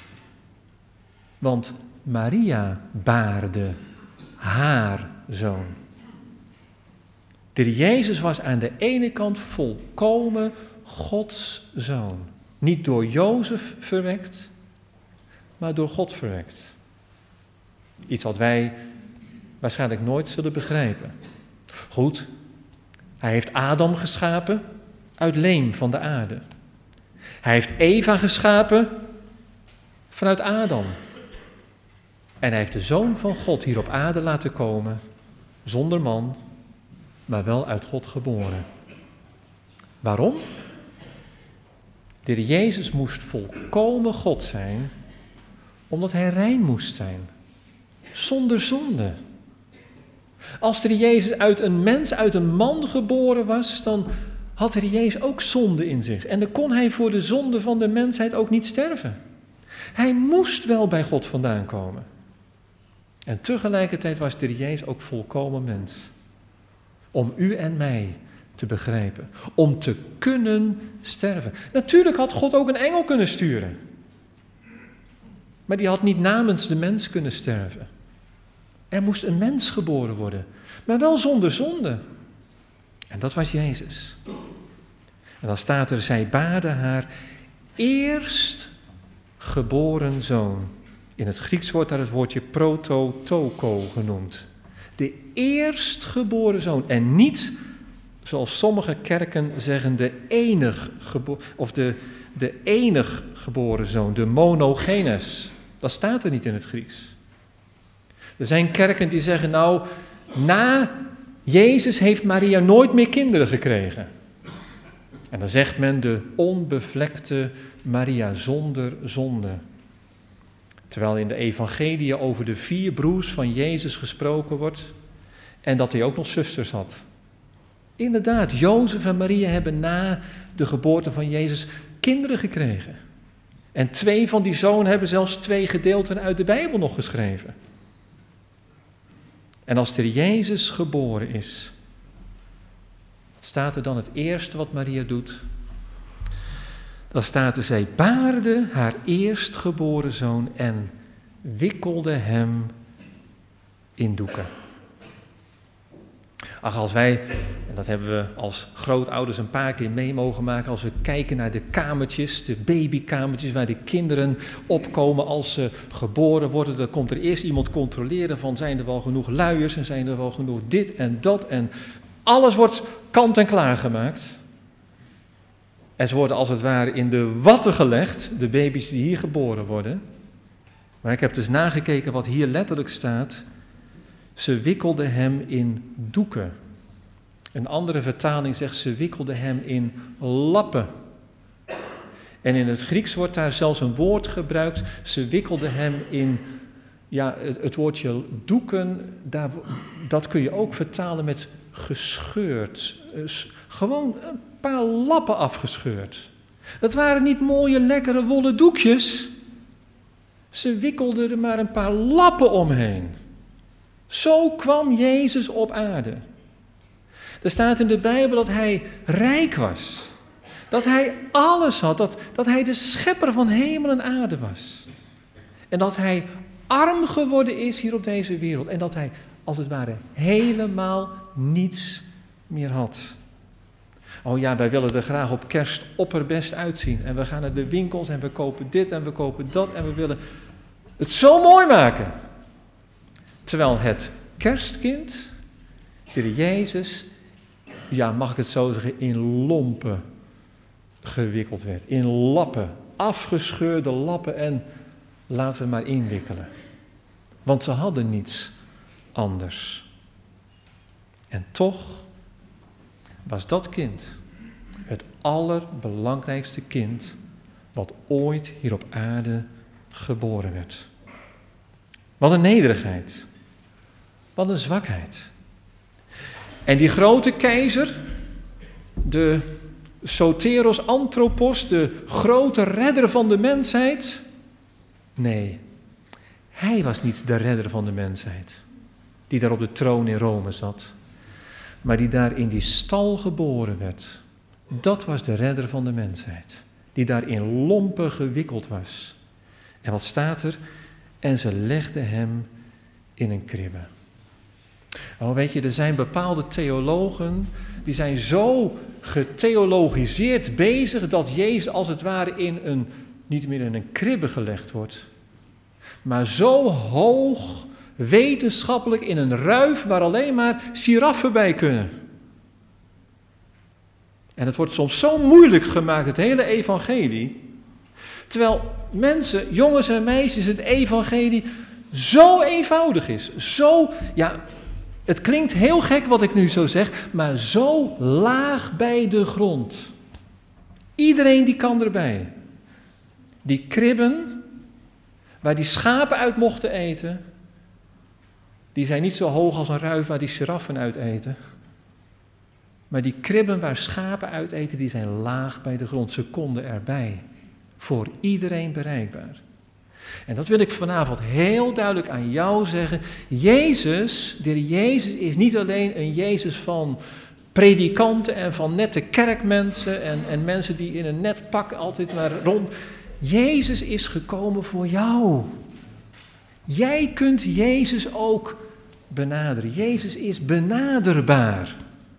Want Maria baarde haar zoon. De Heer Jezus was aan de ene kant volkomen Gods zoon. Niet door Jozef verwekt, maar door God verwekt. Iets wat wij waarschijnlijk nooit zullen begrijpen. Goed, hij heeft Adam geschapen uit leem van de aarde. Hij heeft Eva geschapen vanuit Adam. En hij heeft de Zoon van God hier op aarde laten komen, zonder man, maar wel uit God geboren. Waarom? De Heer Jezus moest volkomen God zijn, omdat hij rein moest zijn, zonder zonde. Als de Heer Jezus uit een mens, uit een man geboren was, dan had de Heer Jezus ook zonde in zich. En dan kon hij voor de zonde van de mensheid ook niet sterven. Hij moest wel bij God vandaan komen. En tegelijkertijd was de Heer Jezus ook volkomen mens. Om u en mij te begrijpen. Om te kunnen sterven. Natuurlijk had God ook een engel kunnen sturen. Maar die had niet namens de mens kunnen sterven. Er moest een mens geboren worden. Maar wel zonder zonde. En dat was Jezus. En dan staat er, zij baarde haar eerstgeboren zoon. In het Grieks wordt daar het woordje prototoko genoemd. De eerstgeboren zoon. En niet, zoals sommige kerken zeggen, de enig geboren, of de, de enig geboren zoon, de monogenes. Dat staat er niet in het Grieks. Er zijn kerken die zeggen, nou, na Jezus heeft Maria nooit meer kinderen gekregen. En dan zegt men de onbevlekte Maria zonder zonde. Terwijl in de evangelie over de vier broers van Jezus gesproken wordt en dat hij ook nog zusters had. Inderdaad, Jozef en Maria hebben na de geboorte van Jezus kinderen gekregen. En twee van die zonen hebben zelfs twee gedeelten uit de Bijbel nog geschreven. En als er Jezus geboren is, wat staat er dan het eerste wat Maria doet? Dan staat er, zij baarde haar eerstgeboren zoon en wikkelde hem in doeken. Ach, als wij, en dat hebben we als grootouders een paar keer mee mogen maken, als we kijken naar de kamertjes, de babykamertjes waar de kinderen opkomen als ze geboren worden, dan komt er eerst iemand controleren van, zijn er wel genoeg luiers en zijn er wel genoeg dit en dat en alles wordt kant en klaar gemaakt. En ze worden als het ware in de watten gelegd, de baby's die hier geboren worden. Maar ik heb dus nagekeken wat hier letterlijk staat. Ze wikkelde hem in doeken. Een andere vertaling zegt, ze wikkelde hem in lappen. En in het Grieks wordt daar zelfs een woord gebruikt. Ze wikkelde hem in, ja, het, het woordje doeken, daar, dat kun je ook vertalen met gescheurd. Uh, gewoon een paar lappen afgescheurd. Dat waren niet mooie, lekkere wollen doekjes. Ze wikkelden er maar een paar lappen omheen. Zo kwam Jezus op aarde. Er staat in de Bijbel dat hij rijk was. Dat hij alles had. Dat, dat hij de schepper van hemel en aarde was. En dat hij arm geworden is hier op deze wereld. En dat hij, als het ware, helemaal niets meer had. Oh ja, wij willen er graag op kerst opperbest uitzien. En we gaan naar de winkels en we kopen dit en we kopen dat. En we willen het zo mooi maken. Terwijl het kerstkind, de Heer Jezus, ja, mag ik het zo zeggen, in lompen gewikkeld werd. In lappen, afgescheurde lappen en laten we maar inwikkelen. Want ze hadden niets anders. En toch was dat kind het allerbelangrijkste kind wat ooit hier op aarde geboren werd. Wat een nederigheid. Wat een zwakheid. En die grote keizer, de Soteros Anthropos, de grote redder van de mensheid. Nee, Hij was niet de redder van de mensheid, die daar op de troon in Rome zat, maar die daar in die stal geboren werd. Dat was de redder van de mensheid, die daar in lompen gewikkeld was. En wat staat er? En ze legden hem in een kribbe. Oh, weet je, er zijn bepaalde theologen, die zijn zo getheologiseerd bezig dat Jezus als het ware in een, niet meer in een kribbe gelegd wordt, maar zo hoog wetenschappelijk in een ruif waar alleen maar giraffen bij kunnen. En het wordt soms zo moeilijk gemaakt, het hele evangelie. Terwijl mensen, jongens en meisjes, het evangelie zo eenvoudig is. Zo, ja, het klinkt heel gek wat ik nu zo zeg, maar zo laag bij de grond. Iedereen die kan erbij. Die kribben, waar die schapen uit mochten eten, die zijn niet zo hoog als een ruif waar die giraffen uit eten. Maar die kribben waar schapen uit eten, die zijn laag bij de grond. Ze konden erbij. Voor iedereen bereikbaar. En dat wil ik vanavond heel duidelijk aan jou zeggen. Jezus, de Heer Jezus is niet alleen een Jezus van predikanten en van nette kerkmensen en, en mensen die in een net pak altijd maar rond. Jezus is gekomen voor jou. Jij kunt Jezus ook benaderen. Jezus is benaderbaar.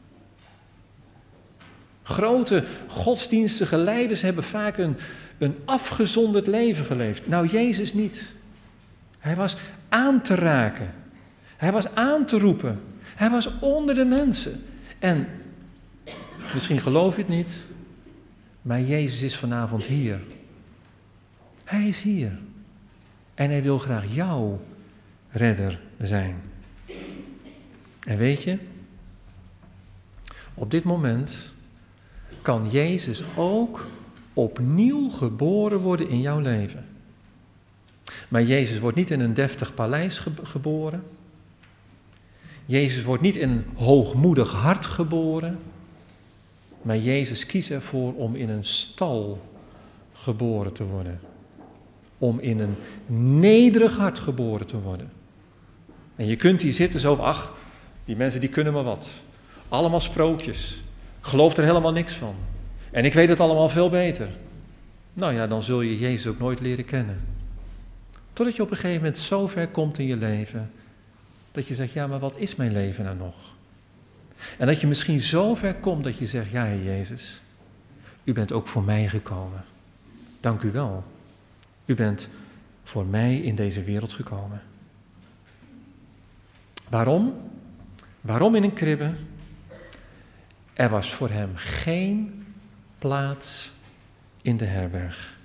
Grote godsdienstige leiders hebben vaak een, een afgezonderd leven geleefd. Nou, Jezus niet. Hij was aan te raken. Hij was aan te roepen. Hij was onder de mensen. En misschien geloof je het niet, maar Jezus is vanavond hier. Hij is hier. En hij wil graag jouw redder zijn. En weet je, op dit moment kan Jezus ook opnieuw geboren worden in jouw leven. Maar Jezus wordt niet in een deftig paleis ge- geboren. Jezus wordt niet in een hoogmoedig hart geboren. Maar Jezus kiest ervoor om in een stal geboren te worden. Om in een nederig hart geboren te worden. En je kunt hier zitten zo, ach, die mensen die kunnen maar wat. Allemaal sprookjes. Geloof er helemaal niks van. En ik weet het allemaal veel beter. Nou ja, dan zul je Jezus ook nooit leren kennen. Totdat je op een gegeven moment zo ver komt in je leven, dat je zegt, ja, maar wat is mijn leven nou nog? En dat je misschien zo ver komt dat je zegt, ja, Heer Jezus, u bent ook voor mij gekomen. Dank u wel. U bent voor mij in deze wereld gekomen. Waarom? Waarom in een kribbe? Er was voor hem geen plaats in de herberg.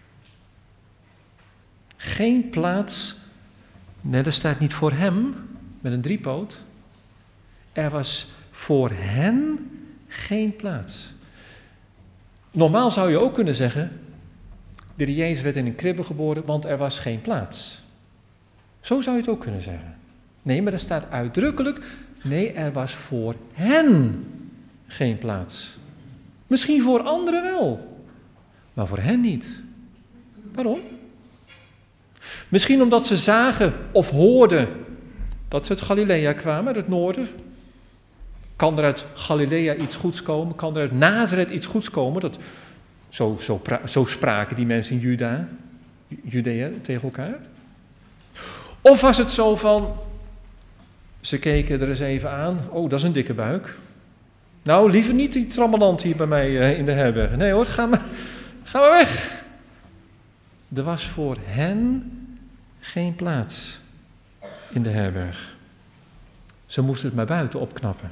Geen plaats, nee, dat staat niet voor hem, met een driepoot. Er was voor hen geen plaats. Normaal zou je ook kunnen zeggen, de Heer Jezus werd in een kribbe geboren, want er was geen plaats. Zo zou je het ook kunnen zeggen. Nee, maar er staat uitdrukkelijk, nee, er was voor hen geen plaats. Misschien voor anderen wel, maar voor hen niet. Waarom? Misschien omdat ze zagen of hoorden dat ze uit Galilea kwamen, uit het noorden. Kan er uit Galilea iets goeds komen? Kan er uit Nazareth iets goeds komen? Dat, zo, zo, pra, zo spraken die mensen in Juda, Judea tegen elkaar. Of was het zo van, ze keken er eens even aan, oh, dat is een dikke buik. Nou, liever niet die trammeland hier bij mij uh, in de herberg. Nee hoor, ga maar, ga maar weg. Er was voor hen geen plaats in de herberg. Ze moesten het maar buiten opknappen.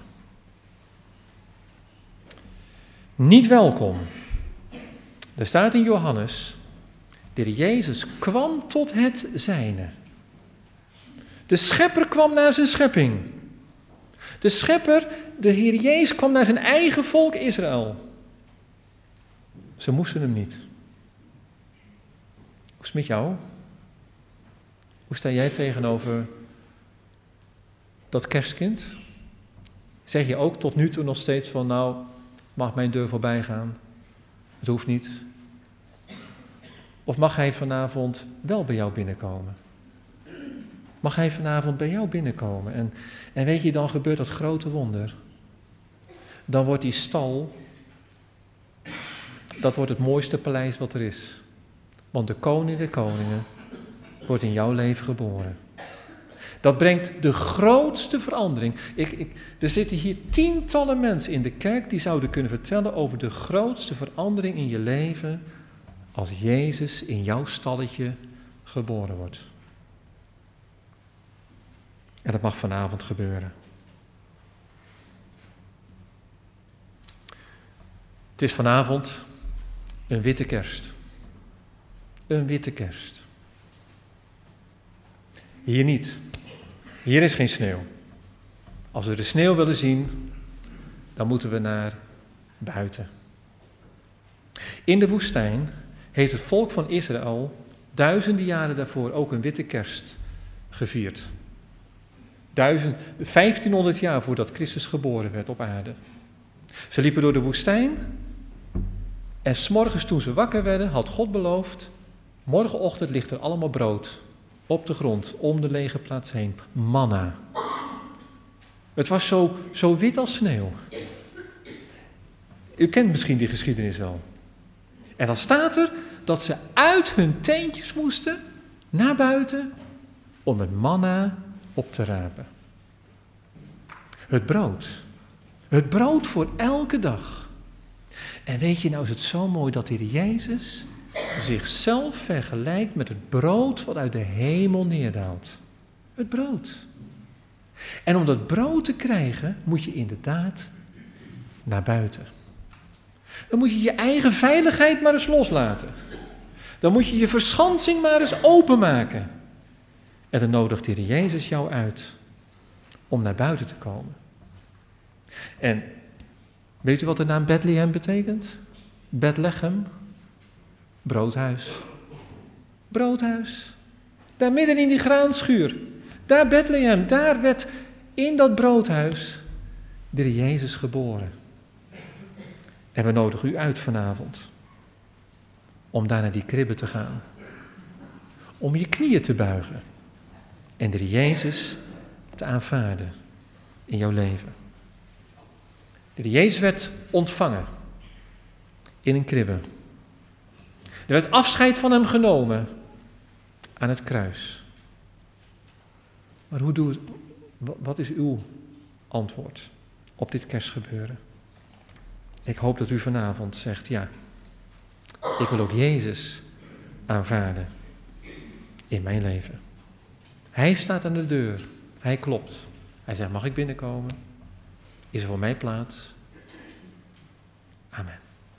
Niet welkom. Er staat in Johannes, de Heer Jezus kwam tot het zijne. De schepper kwam naar zijn schepping. De schepper, de Heer Jezus, kwam naar zijn eigen volk Israël. Ze moesten hem niet. Hoe is het met jou? Hoe sta jij tegenover dat kerstkind? Zeg je ook tot nu toe nog steeds van, nou, mag mijn deur voorbij gaan? Het hoeft niet. Of mag hij vanavond wel bij jou binnenkomen? mag hij vanavond bij jou binnenkomen. En, en weet je, dan gebeurt dat grote wonder. Dan wordt die stal, dat wordt het mooiste paleis wat er is. Want de koning der koningen wordt in jouw leven geboren. Dat brengt de grootste verandering. Ik, ik, er zitten hier tientallen mensen in de kerk die zouden kunnen vertellen over de grootste verandering in je leven als Jezus in jouw stalletje geboren wordt. En dat mag vanavond gebeuren. Het is vanavond een witte kerst. Een witte kerst. Hier niet. Hier is geen sneeuw. Als we de sneeuw willen zien, dan moeten we naar buiten. In de woestijn heeft het volk van Israël duizenden jaren daarvoor ook een witte kerst gevierd. Duizend, vijftienhonderd jaar voordat Christus geboren werd op aarde. Ze liepen door de woestijn en 's morgens toen ze wakker werden, had God beloofd, morgenochtend ligt er allemaal brood op de grond, om de lege plaats heen. Manna. Het was zo, zo wit als sneeuw. U kent misschien die geschiedenis wel. En dan staat er dat ze uit hun teentjes moesten naar buiten om het manna op te rapen. Het brood. Het brood voor elke dag. En weet je, nou is het zo mooi dat hier Jezus zichzelf vergelijkt met het brood wat uit de hemel neerdaalt. Het brood. En om dat brood te krijgen, moet je inderdaad naar buiten. Dan moet je je eigen veiligheid maar eens loslaten. Dan moet je je verschansing maar eens openmaken. En dan nodigt de Heer Jezus jou uit om naar buiten te komen. En weet u wat de naam Bethlehem betekent? Bethlehem. Broodhuis. Broodhuis. Daar midden in die graanschuur. Daar Bethlehem. Daar werd in dat broodhuis de Heer Jezus geboren. En we nodigen u uit vanavond om daar naar die kribbe te gaan. Om je knieën te buigen. En de Heer Jezus te aanvaarden in jouw leven. De Heer Jezus werd ontvangen in een kribbe. Er werd afscheid van hem genomen aan het kruis. Maar hoe doe, wat is uw antwoord op dit kerstgebeuren? Ik hoop dat u vanavond zegt, ja, ik wil ook Jezus aanvaarden in mijn leven. Hij staat aan de deur, hij klopt. Hij zegt, mag ik binnenkomen? Is er voor mij plaats? Amen.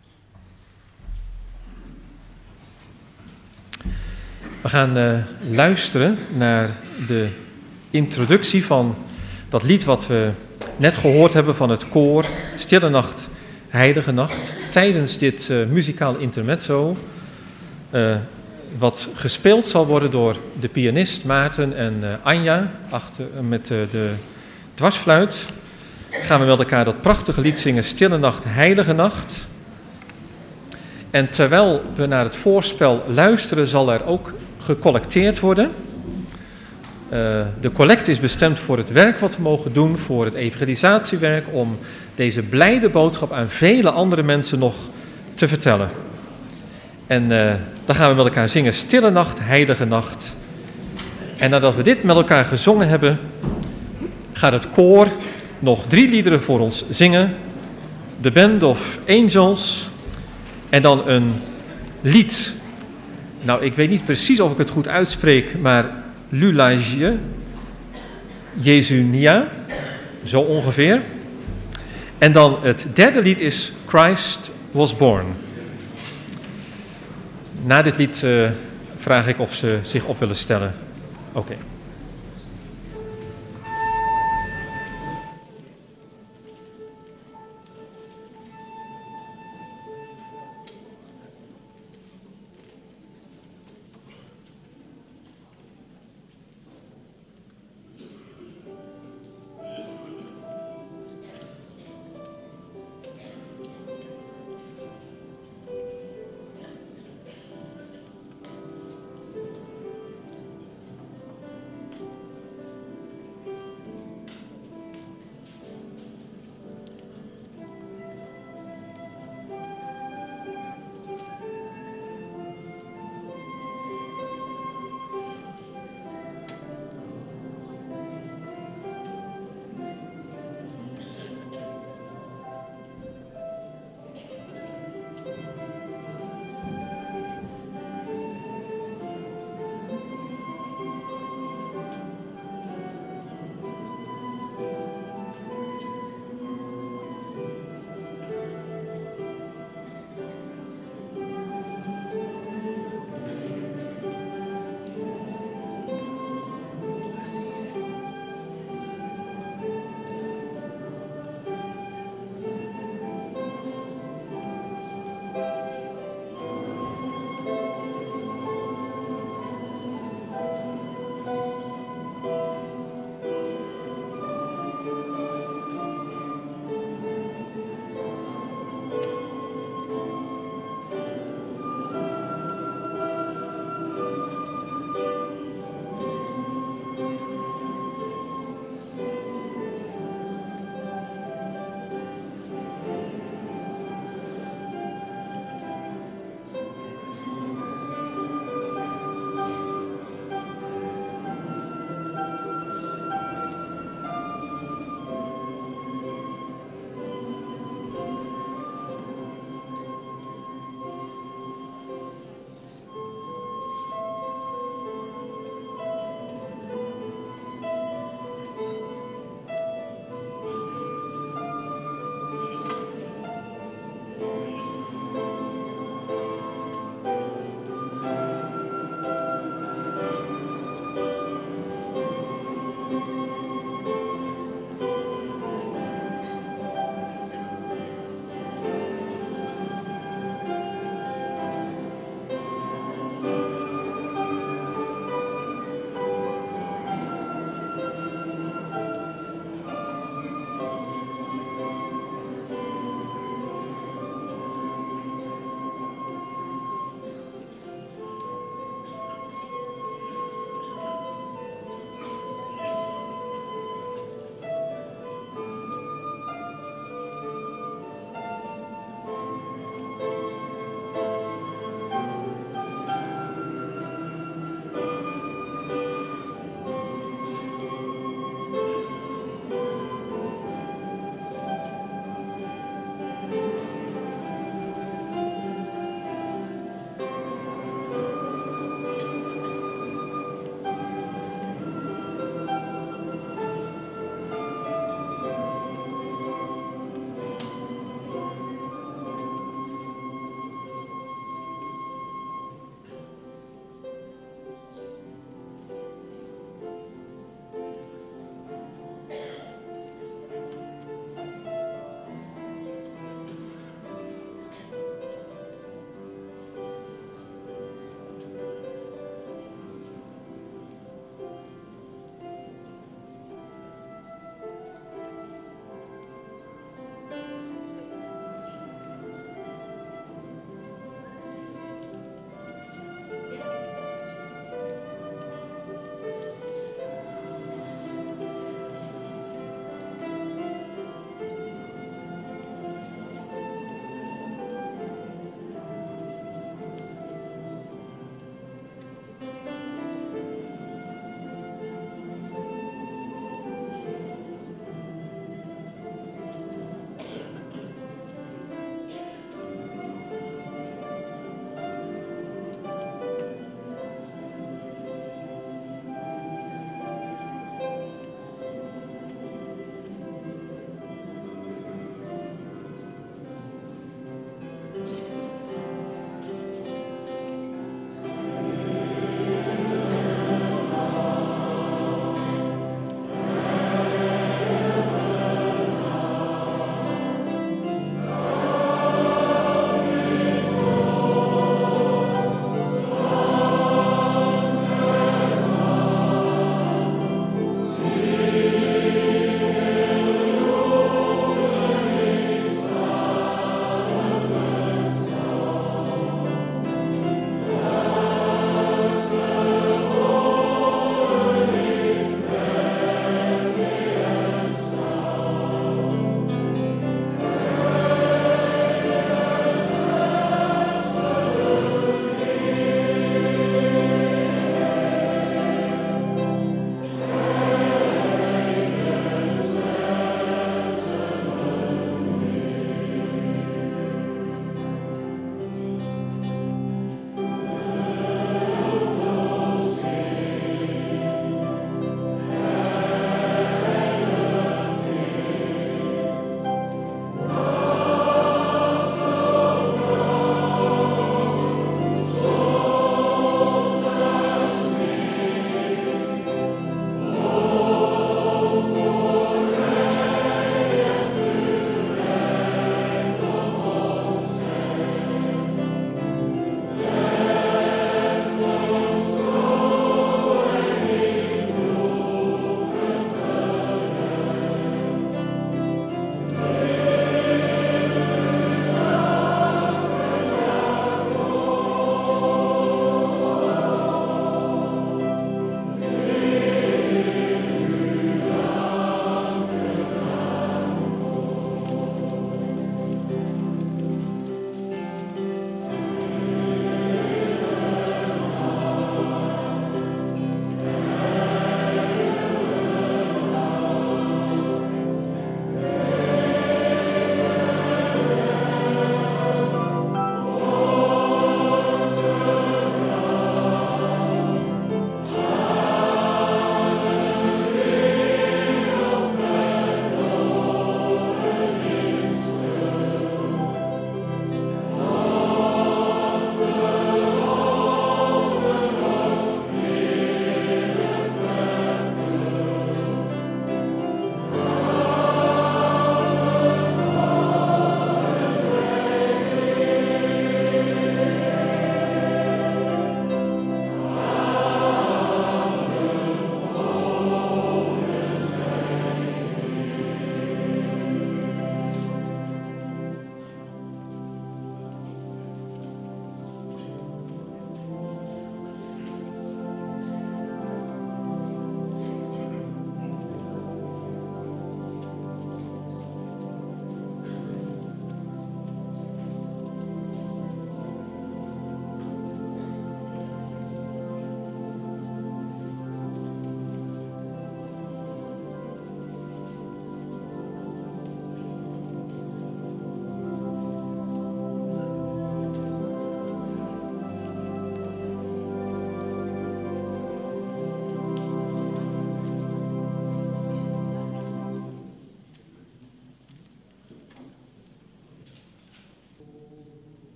We gaan uh, luisteren naar de introductie van dat lied wat we net gehoord hebben van het koor Stille Nacht, Heilige Nacht. Tijdens dit uh, muzikaal intermezzo, uh, wat gespeeld zal worden door de pianist Maarten en uh, Anja achter, uh, met uh, de dwarsfluit, gaan we met elkaar dat prachtige lied zingen, Stille Nacht, Heilige Nacht. En terwijl we naar het voorspel luisteren, zal er ook gecollecteerd worden. Uh, de collecte is bestemd voor het werk wat we mogen doen, voor het evangelisatiewerk, om deze blijde boodschap aan vele andere mensen nog te vertellen. En uh, dan gaan we met elkaar zingen, Stille Nacht, Heilige Nacht. En nadat we dit met elkaar gezongen hebben, gaat het koor nog drie liederen voor ons zingen. The Band of Angels. En dan een lied. Nou, ik weet niet precies of ik het goed uitspreek, maar Lulagie, Jezunia, zo ongeveer. En dan het derde lied is Christ Was Born. Na dit lied uh, vraag ik of ze zich op willen stellen. Oké. Okay.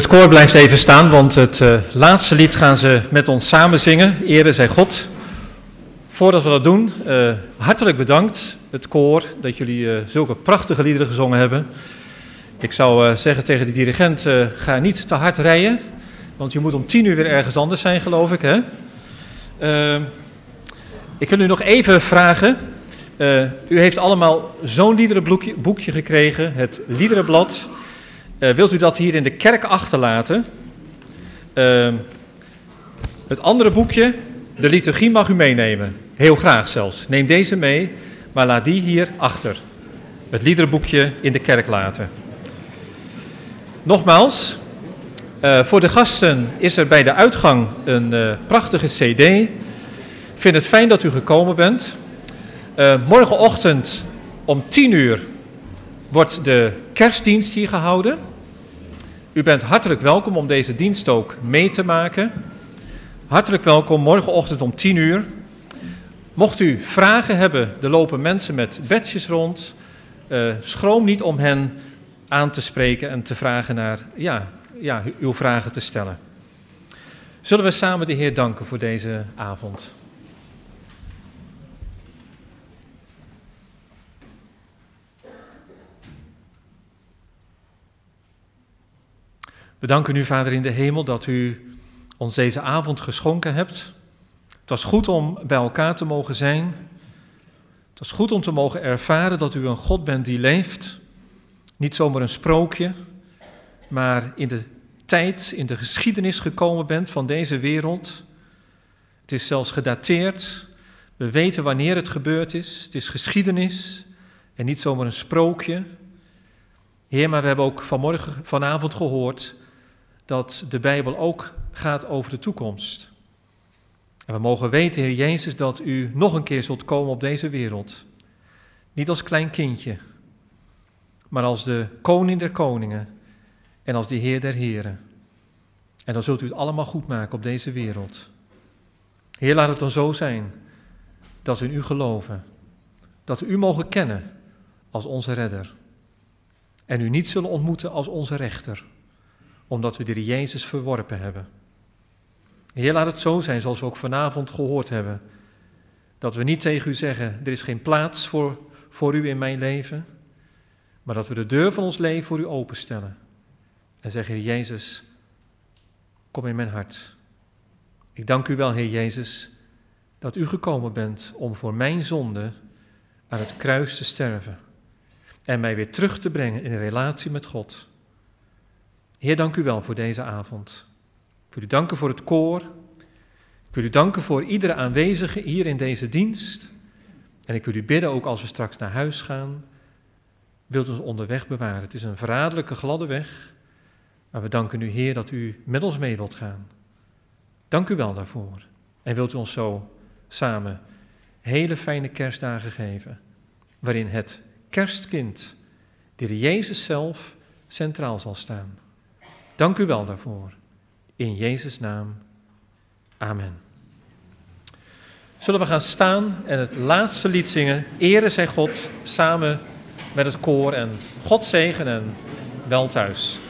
Het koor blijft even staan, want het uh, laatste lied gaan ze met ons samen zingen. Ere zij God. Voordat we dat doen, uh, hartelijk bedankt het koor dat jullie uh, zulke prachtige liederen gezongen hebben. Ik zou uh, zeggen tegen de dirigent, uh, ga niet te hard rijden, want je moet om tien uur weer ergens anders zijn, geloof ik. Hè? Uh, ik wil u nog even vragen, uh, u heeft allemaal zo'n liederenboekje gekregen, het liederenblad. Uh, wilt u dat hier in de kerk achterlaten? Uh, het andere boekje, de liturgie, mag u meenemen. Heel graag zelfs. Neem deze mee, maar laat die hier achter. Het liederenboekje in de kerk laten. Nogmaals, uh, voor de gasten is er bij de uitgang een uh, prachtige cd. Ik vind het fijn dat u gekomen bent. Uh, morgenochtend om tien uur wordt de kerstdienst hier gehouden. U bent hartelijk welkom om deze dienst ook mee te maken. Hartelijk welkom morgenochtend om tien uur. Mocht u vragen hebben, er lopen mensen met badges rond. Uh, schroom niet om hen aan te spreken en te vragen naar, ja, ja, uw vragen te stellen. Zullen we samen de Heer danken voor deze avond? We danken u, Vader in de hemel, dat u ons deze avond geschonken hebt. Het was goed om bij elkaar te mogen zijn. Het was goed om te mogen ervaren dat u een God bent die leeft. Niet zomaar een sprookje, maar in de tijd, in de geschiedenis gekomen bent van deze wereld. Het is zelfs gedateerd. We weten wanneer het gebeurd is. Het is geschiedenis en niet zomaar een sprookje. Heer, maar we hebben ook vanmorgen, vanavond gehoord dat de Bijbel ook gaat over de toekomst. En we mogen weten, Heer Jezus, dat u nog een keer zult komen op deze wereld. Niet als klein kindje, maar als de koning der koningen en als de Heer der heren. En dan zult u het allemaal goed maken op deze wereld. Heer, laat het dan zo zijn dat we in u geloven. Dat we u mogen kennen als onze redder. En u niet zullen ontmoeten als onze rechter, omdat we de Heer Jezus verworpen hebben. Heer, laat het zo zijn, zoals we ook vanavond gehoord hebben, dat we niet tegen u zeggen, er is geen plaats voor, voor u in mijn leven, maar dat we de deur van ons leven voor u openstellen. En zeggen, Heer Jezus, kom in mijn hart. Ik dank u wel, Heer Jezus, dat u gekomen bent om voor mijn zonde aan het kruis te sterven en mij weer terug te brengen in een relatie met God. Heer, dank u wel voor deze avond. Ik wil u danken voor het koor. Ik wil u danken voor iedere aanwezige hier in deze dienst. En ik wil u bidden, ook als we straks naar huis gaan, wilt u ons onderweg bewaren. Het is een verraderlijke, gladde weg, maar we danken u, Heer, dat u met ons mee wilt gaan. Dank u wel daarvoor. En wilt u ons zo samen hele fijne kerstdagen geven, waarin het kerstkind, de Heer Jezus zelf, centraal zal staan. Dank u wel daarvoor. In Jezus' naam. Amen. Zullen we gaan staan en het laatste lied zingen, Ere zij God, samen met het koor en God zegen en wel thuis.